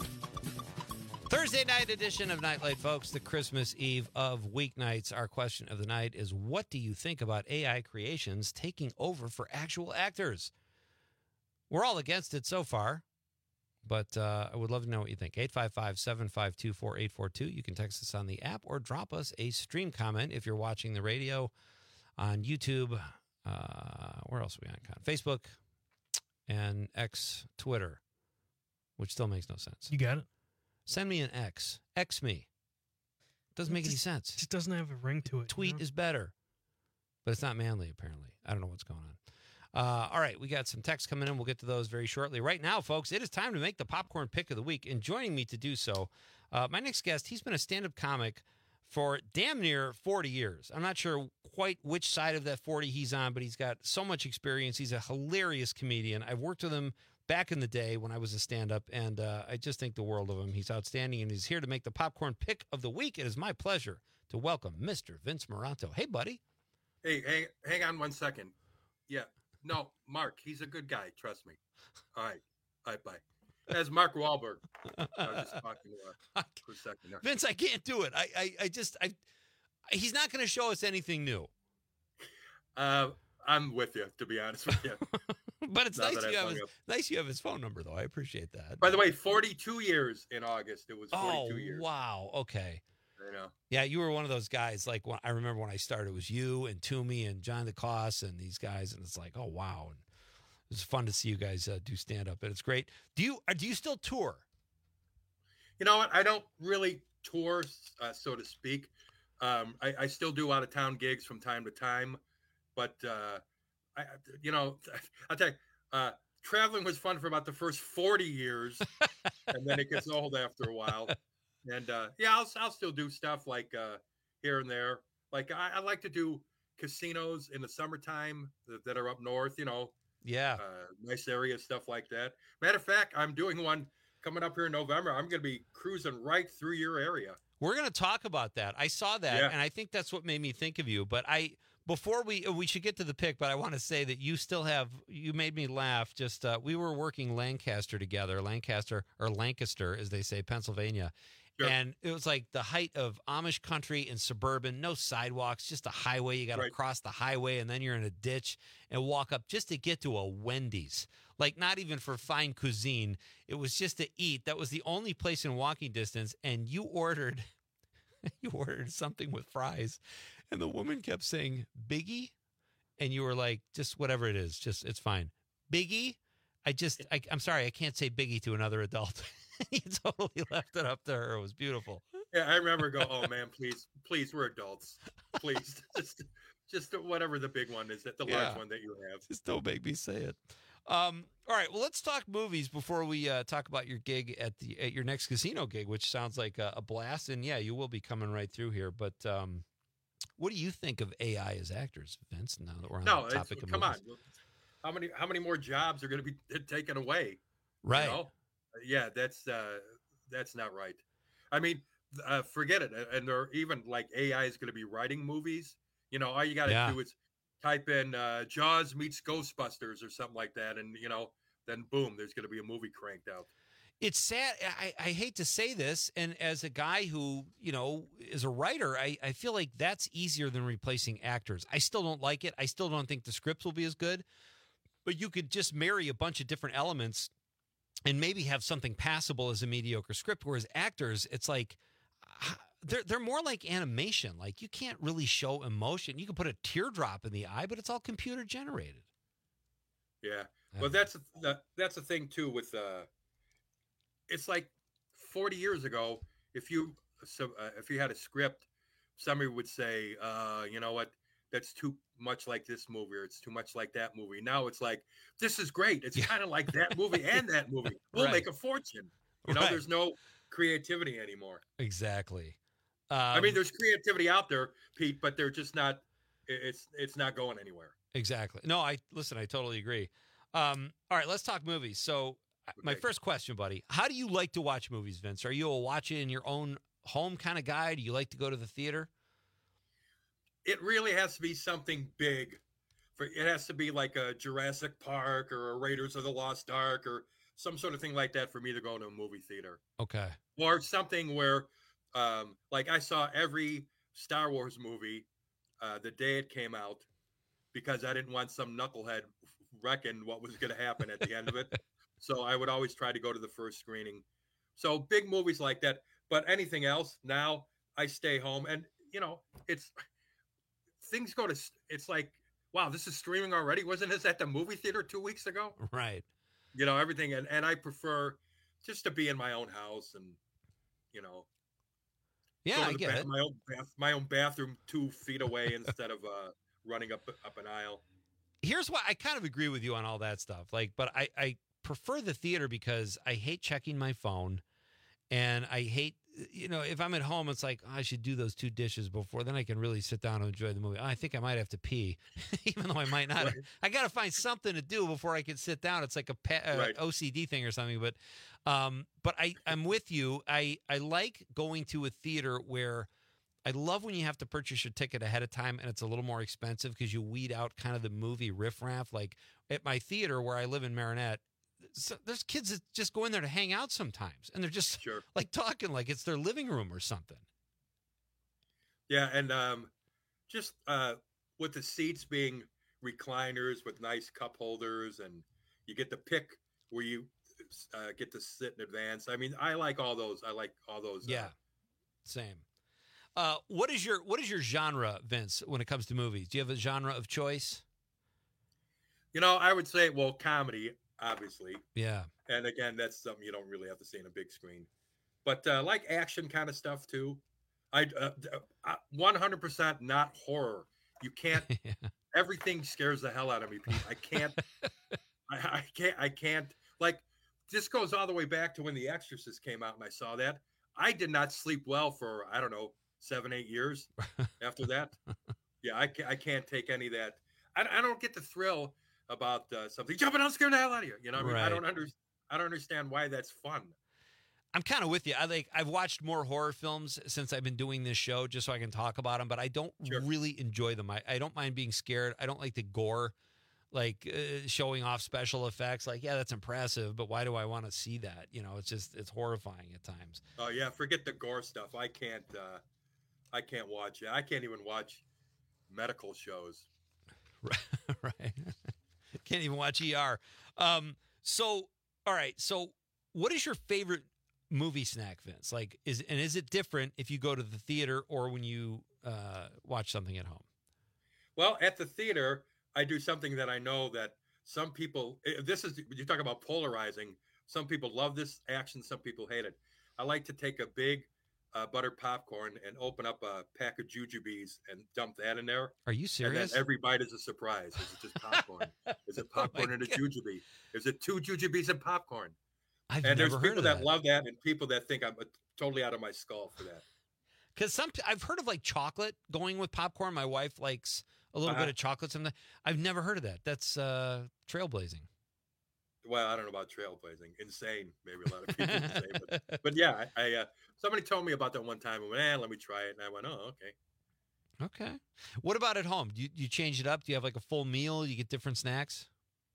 Thursday night edition of Nightlight, folks, the Christmas Eve of weeknights. Our question of the night is, what do you think about A I creations taking over for actual actors? We're all against it so far, but uh, I would love to know what you think. eight five five, seven five two, four eight four two. You can text us on the app or drop us a stream comment if you're watching the radio on YouTube. Uh, where else are we on? Facebook and X, Twitter, which still makes no sense. You got it? Send me an X. X me. Doesn't make just, any sense. It just doesn't have a ring to it. Tweet you know? is better. But it's not manly, apparently. I don't know what's going on. Uh, all right, we got some texts coming in. We'll get to those very shortly. Right now, folks, it is time to make the popcorn pick of the week. And joining me to do so, uh, my next guest, he's been a stand-up comic for damn near forty years. I'm not sure quite which side of that forty he's on, but he's got so much experience. He's a hilarious comedian. I've worked with him back in the day when I was a stand-up, and uh, I just think the world of him. He's outstanding, and he's here to make the popcorn pick of the week. It is my pleasure to welcome Mister Vince Moranto. Hey, buddy. Hey, hang, hang on one second. Yeah. No, Mark, he's a good guy. Trust me. All right. All right, bye. That's Mark Wahlberg. I was just talking uh, for a second there. Vince, I can't do it. I, I, I just, I, he's not going to show us anything new. Uh, I'm with you, to be honest with you. But it's Now nice that you I've have hung his, up. nice you have his phone number, though. I appreciate that. By the way, forty-two years in August. It was forty-two oh, years. wow. Okay. I know. Yeah, you were one of those guys. Like when, I remember when I started, it was you and Toomey and John DeCoste and these guys, and it's like, oh wow, and it was fun to see you guys uh, do stand up, and it's great. Do you uh, do you still tour? You know what? I don't really tour, uh, so to speak. Um, I, I still do out of town gigs from time to time, but uh, I, you know, I'll tell you, uh, traveling was fun for about the first forty years, and then it gets old after a while. And uh, yeah, I'll I'll still do stuff like uh, here and there. Like I, I like to do casinos in the summertime that, that are up north. You know, yeah, uh, nice areas, stuff like that. Matter of fact, I'm doing one coming up here in November. I'm going to be cruising right through your area. We're going to talk about that. I saw that, Yeah. and I think that's what made me think of you. But I, before we we should get to the pick, but I want to say that you still have, you made me laugh. Just uh, we were working Lancaster together, Lancaster or Lancaster, as they say, Pennsylvania. Sure. And it was like the height of Amish country and suburban, no sidewalks, just a highway. You got to Right. cross the highway, and then you're in a ditch and walk up just to get to a Wendy's. Like, not even for fine cuisine. It was just to eat. That was the only place in walking distance. And you ordered, you ordered something with fries, and the woman kept saying Biggie, and you were like, just whatever it is, just it's fine. Biggie. I just, I, I'm sorry, I can't say Biggie to another adult. You totally left it up to her. It was beautiful. Yeah, I remember go, oh man, please, please, we're adults. Please, just, just whatever the big one is, that the Yeah. large one that you have. Just don't make me say it. Um, all right, well, let's talk movies before we uh, talk about your gig at the at your next casino gig, which sounds like a, a blast. And yeah, you will be coming right through here. But um, what do you think of A I as actors, Vince? Now that we're on No, the it's, topic of come movies. on. How many how many more jobs are going to be taken away? Right. You know? Yeah, that's uh, that's not right. I mean, uh, forget it. And there even like A I is going to be writing movies. You know, all you got to Yeah. do is type in uh, Jaws meets Ghostbusters or something like that, and you know, then boom, there's going to be a movie cranked out. It's sad. I, I hate to say this. And as a guy who, you know, is a writer, I, I feel like that's easier than replacing actors. I still don't like it. I still don't think the scripts will be as good. But you could just marry a bunch of different elements and maybe have something passable as a mediocre script. Whereas actors, it's like they're they're more like animation. Like you can't really show emotion. You can put a teardrop in the eye, but it's all computer generated. Yeah. Well, that's the that's the thing too. With uh, it's like forty years ago. If you so uh, if you had a script, somebody would say, uh, you know what, that's too much like this movie, or it's too much like that movie. Now it's like, this is great. It's kind of like that movie and that movie. We'll Right. make a fortune. You know, Right. there's no creativity anymore. Exactly. Um, I mean, there's creativity out there, Pete, but they're just not. It's it's not going anywhere. Exactly. No, I listen. I totally agree. Um, all right, let's talk movies. So, my first question, buddy, how do you like to watch movies, Vince? Are you a watch it in your own home kind of guy? Do you like to go to the theater? It really has to be something big. For it has to be like a Jurassic Park or a Raiders of the Lost Ark or some sort of thing like that for me to go to a movie theater. Okay. Or something where, um, like I saw every Star Wars movie uh, the day it came out because I didn't want some knucklehead reckon what was going to happen at the end of it. So I would always try to go to the first screening. So big movies like that. But anything else, now I stay home. And, you know, it's things go to, it's like, wow, this is streaming already. Wasn't this at the movie theater two weeks ago? Right. You know, everything. And, and I prefer just to be in my own house and, you know, Yeah, go to I the get ba- it. My own, bath, my own bathroom two feet away instead of uh, running up up an aisle. Here's why I kind of agree with you on all that stuff. Like, but I, I prefer the theater because I hate checking my phone, and I hate, you know, if I'm at home, it's like, oh, I should do those two dishes before, then I can really sit down and enjoy the movie. Oh, I think I might have to pee, even though I might not. Right. I got to find something to do before I can sit down. It's like a pa- uh, Right. O C D thing or something. But, um, but I, I'm with you. I, I like going to a theater where I love when you have to purchase your ticket ahead of time and it's a little more expensive because you weed out kind of the movie riffraff. Like at my theater where I live in Marinette, so there's kids that just go in there to hang out sometimes, and they're just Sure. like talking like it's their living room or something. Yeah, and um, just uh, with the seats being recliners with nice cup holders, and you get to pick where you uh, get to sit in advance. I mean, I like all those. I like all those. Yeah, same. Uh, what is your what is your genre, Vince, when it comes to movies? Do you have a genre of choice? You know, I would say, well, comedy, obviously. Yeah. And again, that's something you don't really have to see in a big screen. But uh, like action kind of stuff too. I uh, uh, one hundred percent not horror. You can't. Everything scares the hell out of me, Pete. I can't. I, I can't. I can't. Like this goes all the way back to when The Exorcist came out, and I saw that. I did not sleep well for I don't know seven, eight years after that. Yeah, I can't. I can't take any of that. I, I don't get the thrill about uh, something jumping out, scaring the hell out of you. You know, what I mean, I Right. don't under, I don't understand why that's fun. I'm kind of with you. I like I've watched more horror films since I've been doing this show just so I can talk about them, but I don't really enjoy them. I, I don't mind being scared. I don't like the gore, like uh, showing off special effects. Like, yeah, that's impressive, but why do I want to see that? You know, it's just it's horrifying at times. Oh yeah, forget the gore stuff. I can't. Uh, I can't watch it. I can't even watch medical shows. Right. Can't even watch E R. Um, so, all right. So, what is your favorite movie snack, Vince? Like, is and is it different if you go to the theater or when you uh, watch something at home? Well, at the theater, I do something that I know that some people. eh, This is you talk about polarizing. Some people love this action. Some people hate it. I like to take a big uh, buttered popcorn and open up a pack of jujubes and dump that in there. Are you serious? And then every bite is a surprise. Is it just popcorn? Is it popcorn and a jujube? Is it two jujubes and popcorn? I've and there's never people heard of that, that. love that, and people that think I'm uh, totally out of my skull for that. Because some I've heard of like chocolate going with popcorn. My wife likes a little Uh-huh. bit of chocolate. Sometimes I've never heard of that. That's uh, trailblazing. Well, I don't know about trailblazing. Insane, maybe a lot of people would say, but, but yeah, I, I uh, somebody told me about that one time. I went, eh, let me try it, and I went, oh, okay. Okay. What about at home? Do you, do you change it up? Do you have like a full meal? You get different snacks?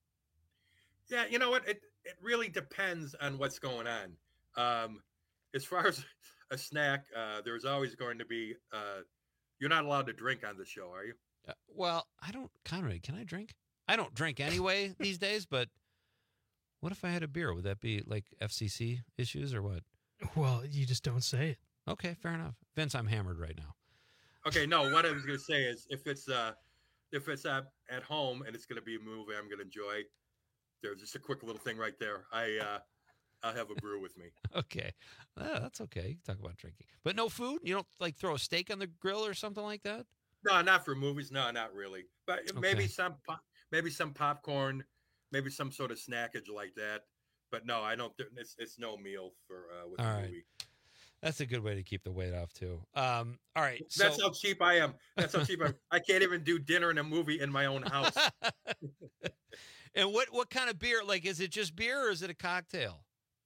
Yeah, you know what? It it really depends on what's going on. Um, as far as a snack, uh, there's always going to be. Uh, you're not allowed to drink on the show, are you? Uh, well, I don't. Conrad, can I drink? I don't drink anyway these days, but What if I had a beer? Would that be like F C C issues or what? Well, you just don't say it. Okay, fair enough. Vince, I'm hammered right now. Okay, no, what I was going to say is if it's uh, if it's at, at home and it's going to be a movie I'm going to enjoy, there's just a quick little thing right there. I, uh, I'll have a brew with me. Okay. Uh, that's okay. You can talk about drinking. But no food? You don't like throw a steak on the grill or something like that? No, not for movies. No, not really. But Okay. maybe some pop, maybe some popcorn, maybe some sort of snackage like that. But no, I don't. It's it's no meal for uh, with All the right. movie. That's a good way to keep the weight off, too. Um, all right. So, That's how cheap I am. That's how cheap I am. I can't even do dinner and a movie in my own house. and what, what kind of beer? Like, is it just beer or is it a cocktail?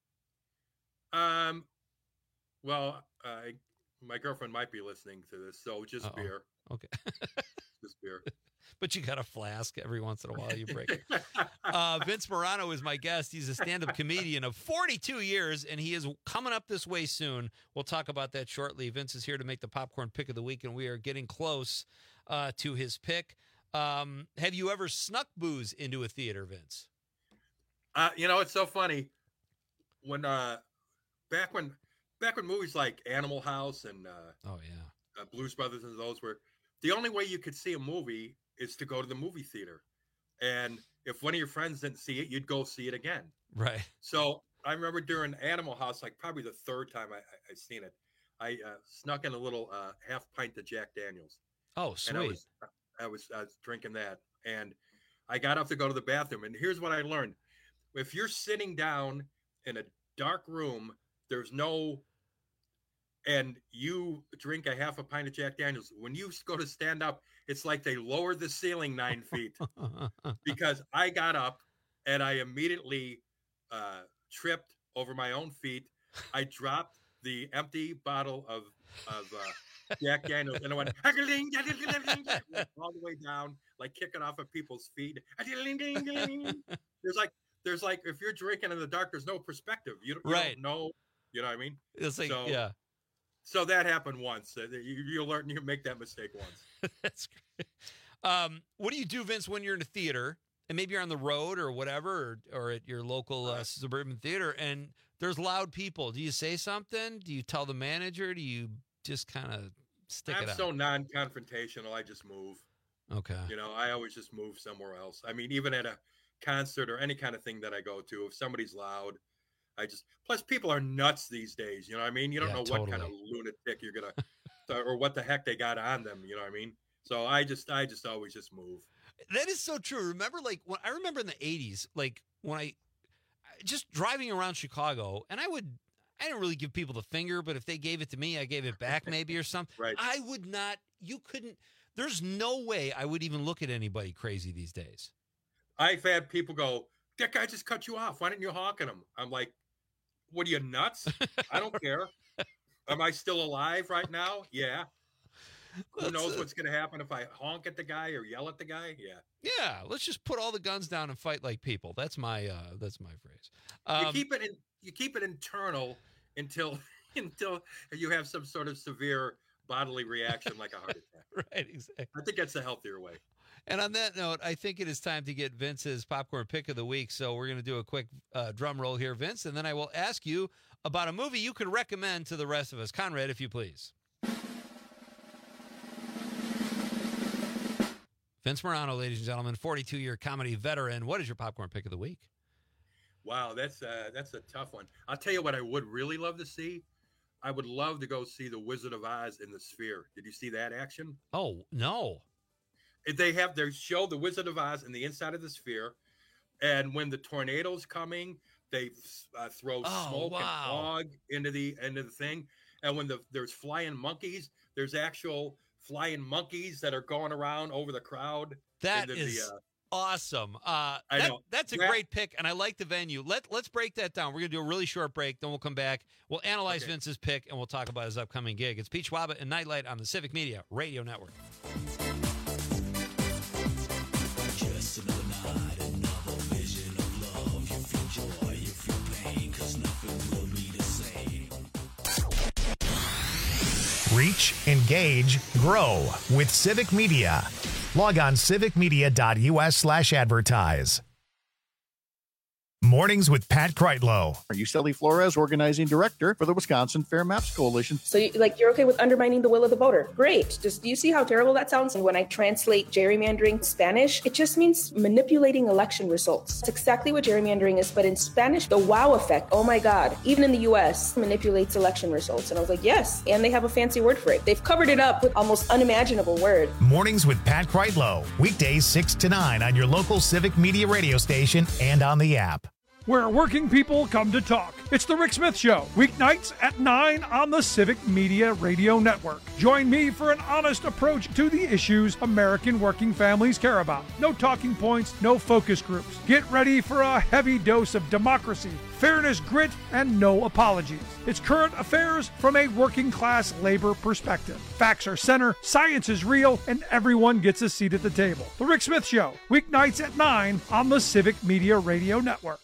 Um, well, uh, my girlfriend might be listening to this, so just Uh-oh. beer. Okay. Just beer. But you got a flask every once in a while. You break it. Uh, Vince Morano is my guest. He's a stand-up comedian of forty-two years, and he is coming up this way soon. We'll talk about that shortly. Vince is here to make the popcorn pick of the week, and we are getting close uh, to his pick. Um, have you ever snuck booze into a theater, Vince? Uh, you know, it's so funny when uh, back when back when movies like Animal House and uh, oh yeah, uh, Blues Brothers and those were the only way you could see a movie is to go to the movie theater, and if one of your friends didn't see it, you'd go see it again. Right. So I remember during Animal House, like probably the third time I, I, I seen it, I uh, snuck in a little uh, half pint of Jack Daniels. Oh, sweet. And I was, I was I was drinking that, and I got up to go to the bathroom. And here's what I learned: if you're sitting down in a dark room, there's no, and you drink a half a pint of Jack Daniels, when you go to stand up, it's like they lowered the ceiling nine feet. Because I got up and I immediately uh, tripped over my own feet. I dropped the empty bottle of of uh, Jack Daniels, and I went all the way down, like kicking off of people's feet. There's like, there's like, if you're drinking in the dark, there's no perspective. You, you Right. don't know, you know what I mean? It's like, so, yeah. So that happened once. Uh, You, you learn, you make that mistake once. That's great. Um, what do you do, Vince, when you're in a theater and maybe you're on the road or whatever, or, or at your local uh, suburban theater, and there's loud people? Do you say something? Do you tell the manager? Do you just kind of stick I'm it out? so non-confrontational. I just move. Okay. You know, I always just move somewhere else. I mean, even at a concert or any kind of thing that I go to, if somebody's loud, I just, plus people are nuts these days. You know what I mean? You don't Yeah, know what kind of totally. lunatic you're going to, or what the heck they got on them. You know what I mean? So I just, I just always just move. That is so true. Remember, like, when I remember in the eighties, like, when I just driving around Chicago, and I would, I didn't really give people the finger, but if they gave it to me, I gave it back maybe or something. Right. I would not, you couldn't, there's no way I would even look at anybody crazy these days. I've had people go, that guy just cut you off. Why didn't you honk at him? I'm like, what are you, nuts? I don't care. Am I still alive right now? Yeah. Who Let's, knows uh, what's going to happen if I honk at the guy or yell at the guy? Yeah. Yeah, let's just put all the guns down and fight like people. That's my uh that's my phrase. Um, you keep it in, you keep it internal until until you have some sort of severe bodily reaction like a heart attack. Right, exactly. I think that's the healthier way. And on that note, I think it is time to get Vince's popcorn pick of the week. So we're going to do a quick uh, drum roll here, Vince, and then I will ask you about a movie you could recommend to the rest of us. Conrad, if you please. Vince Morano, ladies and gentlemen, forty-two-year comedy veteran. What is your popcorn pick of the week? Wow, that's uh, that's a tough one. I'll tell you what I would really love to see. I would love to go see The Wizard of Oz in the Sphere. Did you see that action? Oh, no. They have their show, The Wizard of Oz, in the inside of the Sphere. And when the tornado's coming, they uh, throw Oh, smoke wow. and fog into the into the thing. And when the there's flying monkeys, there's actual flying monkeys that are going around over the crowd. That into is the, uh, awesome. Uh, I that- know. That's a That- great pick, and I like the venue. Let, let's break that down. We're going to do a really short break, then we'll come back. We'll analyze Okay. Vince's pick, and we'll talk about his upcoming gig. It's Peach Wabba and Nightlight on the Civic Media Radio Network. Just another night, another vision of love. You feel joy, you feel pain, 'cause nothing will be the same. Reach, engage, grow with Civic Media. Log on civicmedia.us slash advertise. Mornings with Pat Kreitlow. Are you Sally Flores, organizing director for the Wisconsin Fair Maps Coalition? So, you, like, you're okay with undermining the will of the voter? Great. Just do you see how terrible that sounds? And when I translate gerrymandering Spanish, it just means manipulating election results. It's exactly what gerrymandering is, but in Spanish, the wow effect. Oh my God! Even in the U S, manipulates election results. And I was like, yes. And they have a fancy word for it. They've covered it up with almost unimaginable word. Mornings with Pat Kreitlow. Weekdays six to nine on your local Civic Media radio station and on the app. Where working people come to talk. It's the Rick Smith Show, weeknights at nine on the Civic Media Radio Network. Join me for an honest approach to the issues American working families care about. No talking points, no focus groups. Get ready for a heavy dose of democracy, fairness, grit, and no apologies. It's current affairs from a working class labor perspective. Facts are center, science is real, and everyone gets a seat at the table. The Rick Smith Show, weeknights at nine on the Civic Media Radio Network.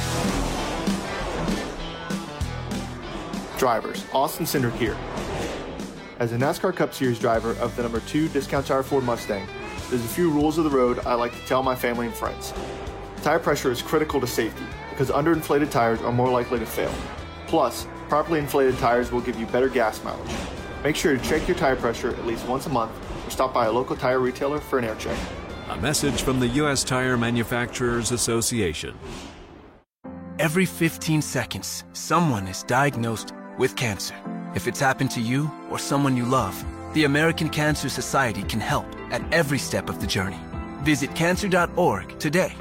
Drivers, Austin Cindric here. As a NASCAR Cup Series driver of the number two Discount Tire Ford Mustang, there's a few rules of the road I like to tell my family and friends. Tire pressure is critical to safety because underinflated tires are more likely to fail. Plus, properly inflated tires will give you better gas mileage. Make sure to check your tire pressure at least once a month or stop by a local tire retailer for an air check. A message from the U S Tire Manufacturers Association. Every fifteen seconds, someone is diagnosed with cancer. If it's happened to you or someone you love, the American Cancer Society can help at every step of the journey. Visit cancer dot org today.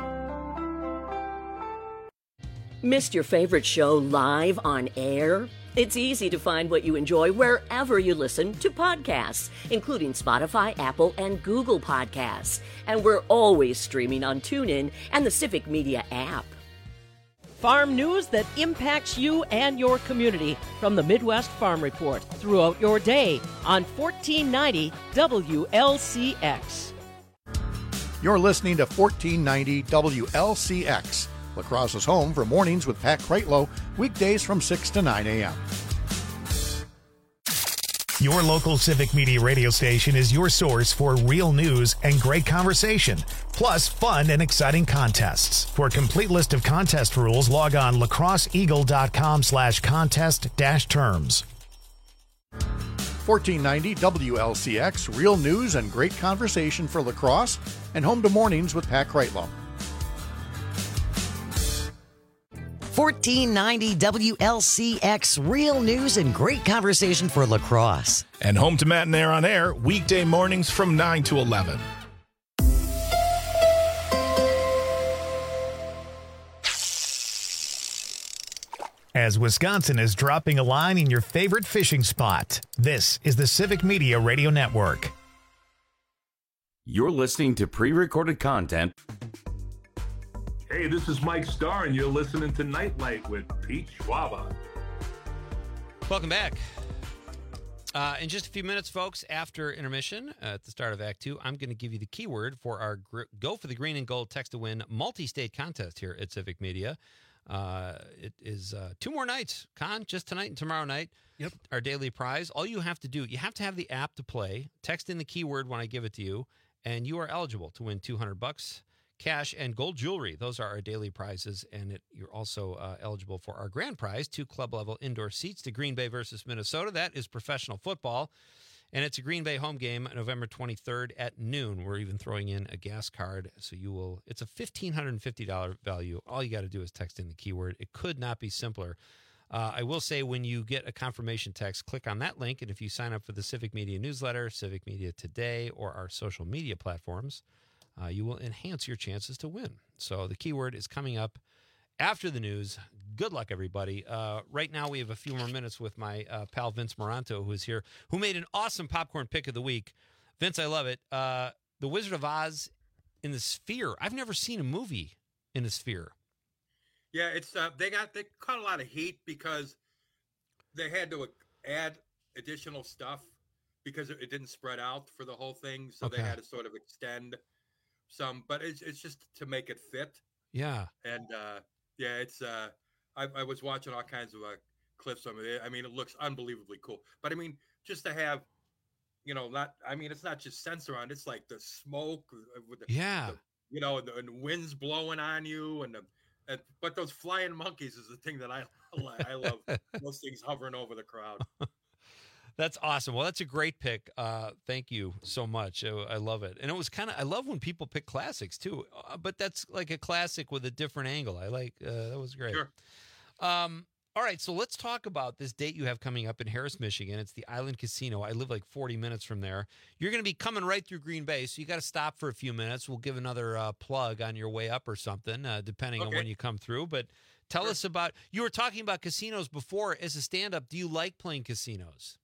Missed your favorite show live on air? It's easy to find what you enjoy wherever you listen to podcasts, including Spotify, Apple, and Google Podcasts. And we're always streaming on TuneIn and the Civic Media app. Farm news that impacts you and your community from the Midwest Farm Report throughout your day on fourteen ninety W L C X. You're listening to fourteen ninety W L C X, La Crosse's home for Mornings with Pat Kreitlow, weekdays from six to nine a.m. Your local Civic Media radio station is your source for real news and great conversation, plus fun and exciting contests. For a complete list of contest rules, log on lacrosseagle.com slash contest dash terms. fourteen ninety W L C X, real news and great conversation for La Crosse, and home to Mornings with Pat Kreitlow. fourteen ninety W L C X, real news and great conversation for La Crosse. And home to Matt and Air on Air, weekday mornings from nine to eleven. As Wisconsin is dropping a line in your favorite fishing spot, this is the Civic Media Radio Network. You're listening to pre-recorded content. Hey, this is Mike Starr, and you're listening to Nightlight with Pete Schwaba. Welcome back. Uh, in just a few minutes, folks, after intermission uh, at the start of Act Two, I'm going to give you the keyword for our gr- Go for the Green and Gold Text to Win multi-state contest here at Civic Media. Uh, it is uh, two more nights, Con, just tonight and tomorrow night. Yep. Our daily prize. All you have to do, you have to have the app to play. Text in the keyword when I give it to you, and you are eligible to win two hundred bucks. Cash and gold jewelry. Those are our daily prizes, and it, you're also uh, eligible for our grand prize, two club-level indoor seats to Green Bay versus Minnesota. That is professional football, and it's a Green Bay home game November twenty-third at noon. We're even throwing in a gas card, so you will. It's a one thousand five hundred fifty dollars value. All you got to do is text in the keyword. It could not be simpler. Uh, I will say when you get a confirmation text, click on that link, and if you sign up for the Civic Media newsletter, Civic Media Today, or our social media platforms, Uh, you will enhance your chances to win. So the keyword is coming up after the news. Good luck, everybody. Uh, right now, we have a few more minutes with my uh, pal Vince Moranto, who is here, who made an awesome popcorn pick of the week. Vince, I love it. Uh, the Wizard of Oz in the Sphere. I've never seen a movie in the Sphere. Yeah, it's uh, they got they caught a lot of heat because they had to add additional stuff because it didn't spread out for the whole thing, so Okay. they had to sort of extend some. But it's it's just to make it fit. Yeah. And uh, yeah, it's uh, I, I was watching all kinds of uh, clips of it. I mean, it looks unbelievably cool. But I mean, just to have, you know, not I mean, it's not just censor on. It's like the smoke with the, Yeah. the, you know, and the, and the wind's blowing on you, and the And, but those flying monkeys is the thing that I I love. Those things hovering over the crowd. That's awesome. Well, that's a great pick. Uh, thank you so much. I, I love it. And it was kind of, I love when people pick classics too, uh, but that's like a classic with a different angle. I like, uh, that was great. Sure. Um, all right. So let's talk about this date you have coming up in Harris, Michigan. It's the Island Casino. I live like forty minutes from there. You're going to be coming right through Green Bay. So you got to stop for a few minutes. We'll give another uh, plug on your way up or something, uh, depending Okay. on when you come through. But tell us about, you were talking about casinos before as a stand-up. Do you like playing casinos?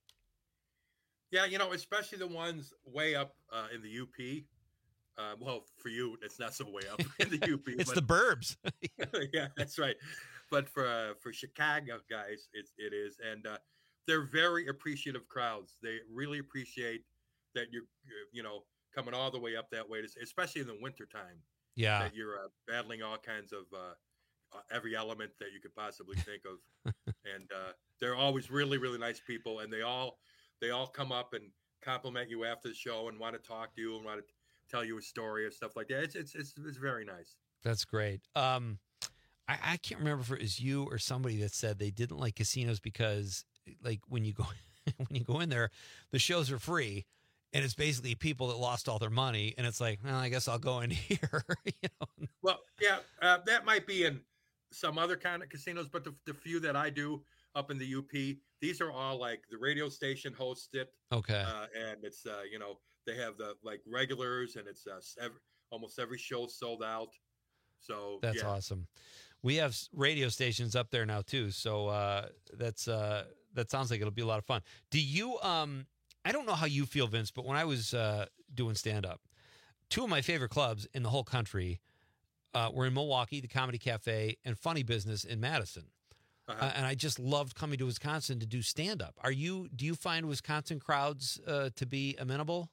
Yeah, you know, especially the ones way up uh, in the U P. Uh, well, for you, it's not so way up in the U P. It's but, the burbs. yeah, that's right. But for uh, for Chicago guys, it, it is. And uh, they're very appreciative crowds. They really appreciate that you're, you're, you know, coming all the way up that way, especially in the wintertime. Yeah. That you're uh, battling all kinds of uh, uh, every element that you could possibly think of. And uh, they're always really, really nice people. And they all, They all come up and compliment you after the show and want to talk to you and want to tell you a story and stuff like that. It's it's it's, it's very nice. That's great. Um, I, I can't remember if it was you or somebody that said they didn't like casinos because, like, when you go when you go in there, the shows are free, and it's basically people that lost all their money, and it's like, well, I guess I'll go in here. you know? Well, yeah, uh, that might be in some other kind of casinos, but the, the few that I do up in the U P, these are all like the radio station hosts it. Okay. Uh, and it's, uh, you know, they have the like regulars and it's uh, every, almost every show sold out. So That's yeah. awesome. We have s- radio stations up there now too. So uh, that's uh, that sounds like it'll be a lot of fun. Do you, um, I don't know how you feel, Vince, but when I was uh, doing stand up, two of my favorite clubs in the whole country uh, were in Milwaukee, the Comedy Cafe, and Funny Business in Madison. Uh-huh. Uh, and I just loved coming to Wisconsin to do stand up. Are you? Do you find Wisconsin crowds uh, to be amenable?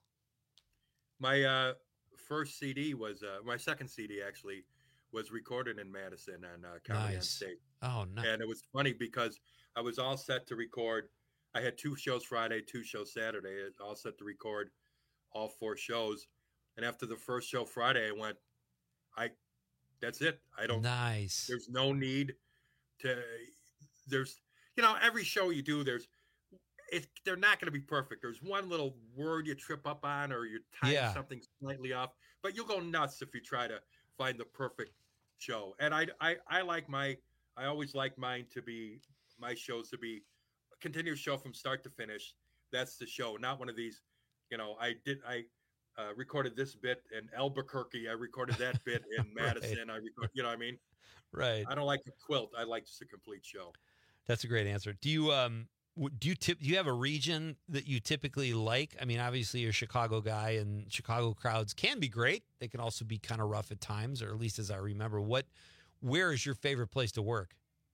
My uh, first C D was uh, my second C D actually was recorded in Madison on uh, Comedy on Nice. State. Oh, nice. And it was funny because I was all set to record. I had two shows Friday, two shows Saturday, all set to record all four shows. And after the first show Friday, I went, I, that's it. I don't. Nice. There's no need to. There's, you know, every show you do, there's, it, they're not going to be perfect. There's one little word you trip up on, or you tie Yeah. something slightly off, but you'll go nuts if you try to find the perfect show. And I, I, I like my, I always like mine to be, my shows to be a continuous show from start to finish. That's the show, not one of these, you know, I did, I uh, recorded this bit in Albuquerque. I recorded that bit in Madison. I record, you know what I mean? Right. I don't like a quilt. I like just a complete show. That's a great answer. Do you um w- do you tip do you have a region that you typically like? I mean, obviously you're a Chicago guy, and Chicago crowds can be great. They can also be kind of rough at times, or at least as I remember. What where is your favorite place to work?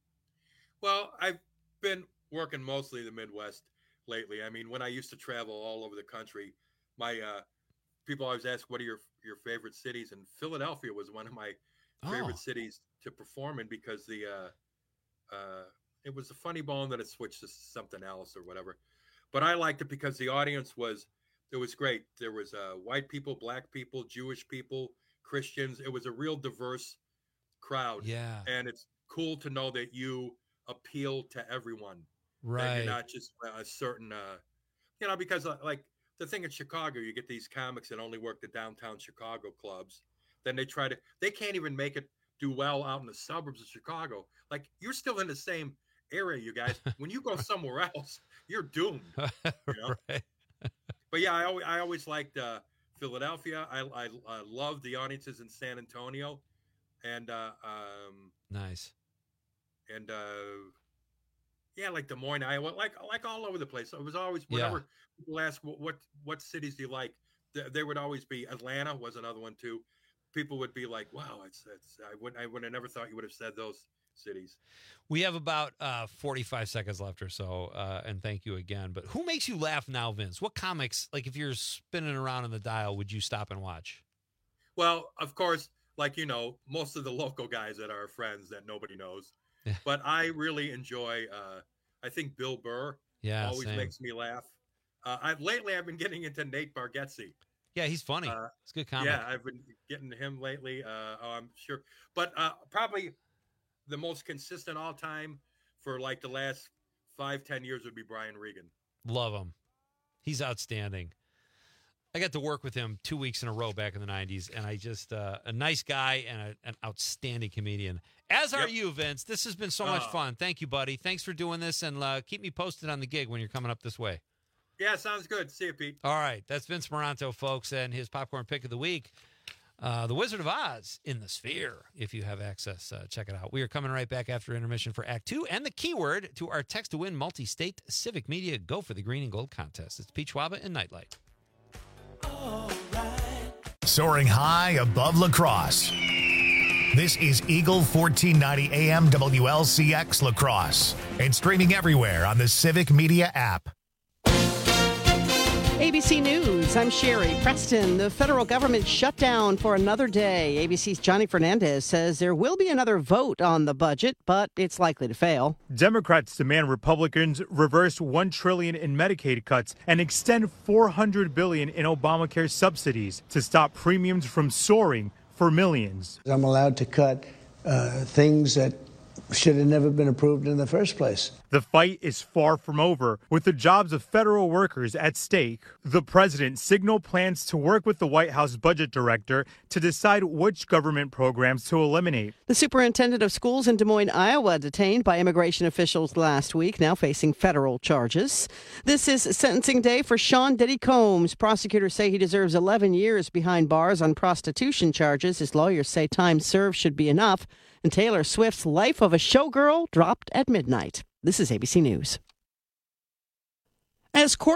Well, I've been working mostly the Midwest lately. I mean, when I used to travel all over the country, my uh, people always ask, "What are your your favorite cities?" And Philadelphia was one of my favorite Oh. cities to perform in because the uh, uh, it was a funny bone that it switched to something else or whatever. But I liked it because the audience was it was great. There was uh, white people, black people, Jewish people, Christians. It was a real diverse crowd. Yeah. And it's cool to know that you appeal to everyone. That Right. you're not just a certain, uh, you know, because uh, like the thing in Chicago, you get these comics that only work the downtown Chicago clubs. Then they try to, they can't even make it do well out in the suburbs of Chicago. Like you're still in the same area, you guys. When you go somewhere else, you're doomed. You know? Right. But yeah, I always, I always liked uh, Philadelphia. I, I, I love the audiences in San Antonio, and uh, um, Nice. and uh, yeah, like Des Moines, Iowa, like like all over the place. It was always whenever Yeah. people ask what, what what cities do you like, there, there would always be Atlanta was another one too. People would be like, "Wow, it's it's." I would I would have never thought you would have said those cities. We have about uh, forty-five seconds left or so, uh, and thank you again. But who makes you laugh now, Vince? What comics, like if you're spinning around in the dial, would you stop and watch? Well, of course, like you know, most of the local guys that are friends that nobody knows. Yeah. But I really enjoy. Uh, I think Bill Burr Yeah, always same. makes me laugh. Uh, I've lately I've been getting into Nate Bargatze. Yeah, he's funny. Uh, It's a good comic. Yeah, I've been getting to him lately. Uh, oh, I'm sure, but uh, probably the most consistent all time for like the last five, ten years would be Brian Regan. Love him. He's outstanding. I got to work with him two weeks in a row back in the nineties, and I just, uh, a nice guy and a, an outstanding comedian. As are Yep. you, Vince. This has been so much Oh. fun. Thank you, buddy. Thanks for doing this, and uh, keep me posted on the gig when you're coming up this way. Yeah, sounds good. See you, Pete. All right. That's Vince Moranto, folks, and his popcorn pick of the week. Uh, the Wizard of Oz in the Sphere. If you have access, uh, check it out. We are coming right back after intermission for Act Two and the keyword to our text to win multi-state civic media Go for the Green and Gold contest. It's Pete Schwaba and Nightlight. Soaring high above La Crosse. This is Eagle fourteen ninety A M W L C X La Crosse and streaming everywhere on the Civic Media app. A B C News, I'm Sherry Preston. The federal government shut down for another day. A B C's Johnny Fernandez says there will be another vote on the budget, but it's likely to fail. Democrats demand Republicans reverse one trillion dollars in Medicaid cuts and extend four hundred billion dollars in Obamacare subsidies to stop premiums from soaring for millions. I'm allowed to cut uh, things that should have never been approved in the first place. The fight is far from over, with the jobs of federal workers at stake. The president signaled plans to work with the White House budget director to decide which government programs to eliminate. The superintendent of schools in Des Moines, Iowa, detained by immigration officials last week, now facing federal charges. This is sentencing day for Sean Diddy Combs. Prosecutors say he deserves eleven years behind bars on prostitution charges. His lawyers say time served should be enough. And Taylor Swift's Life of a Showgirl dropped at midnight. This is A B C News. As court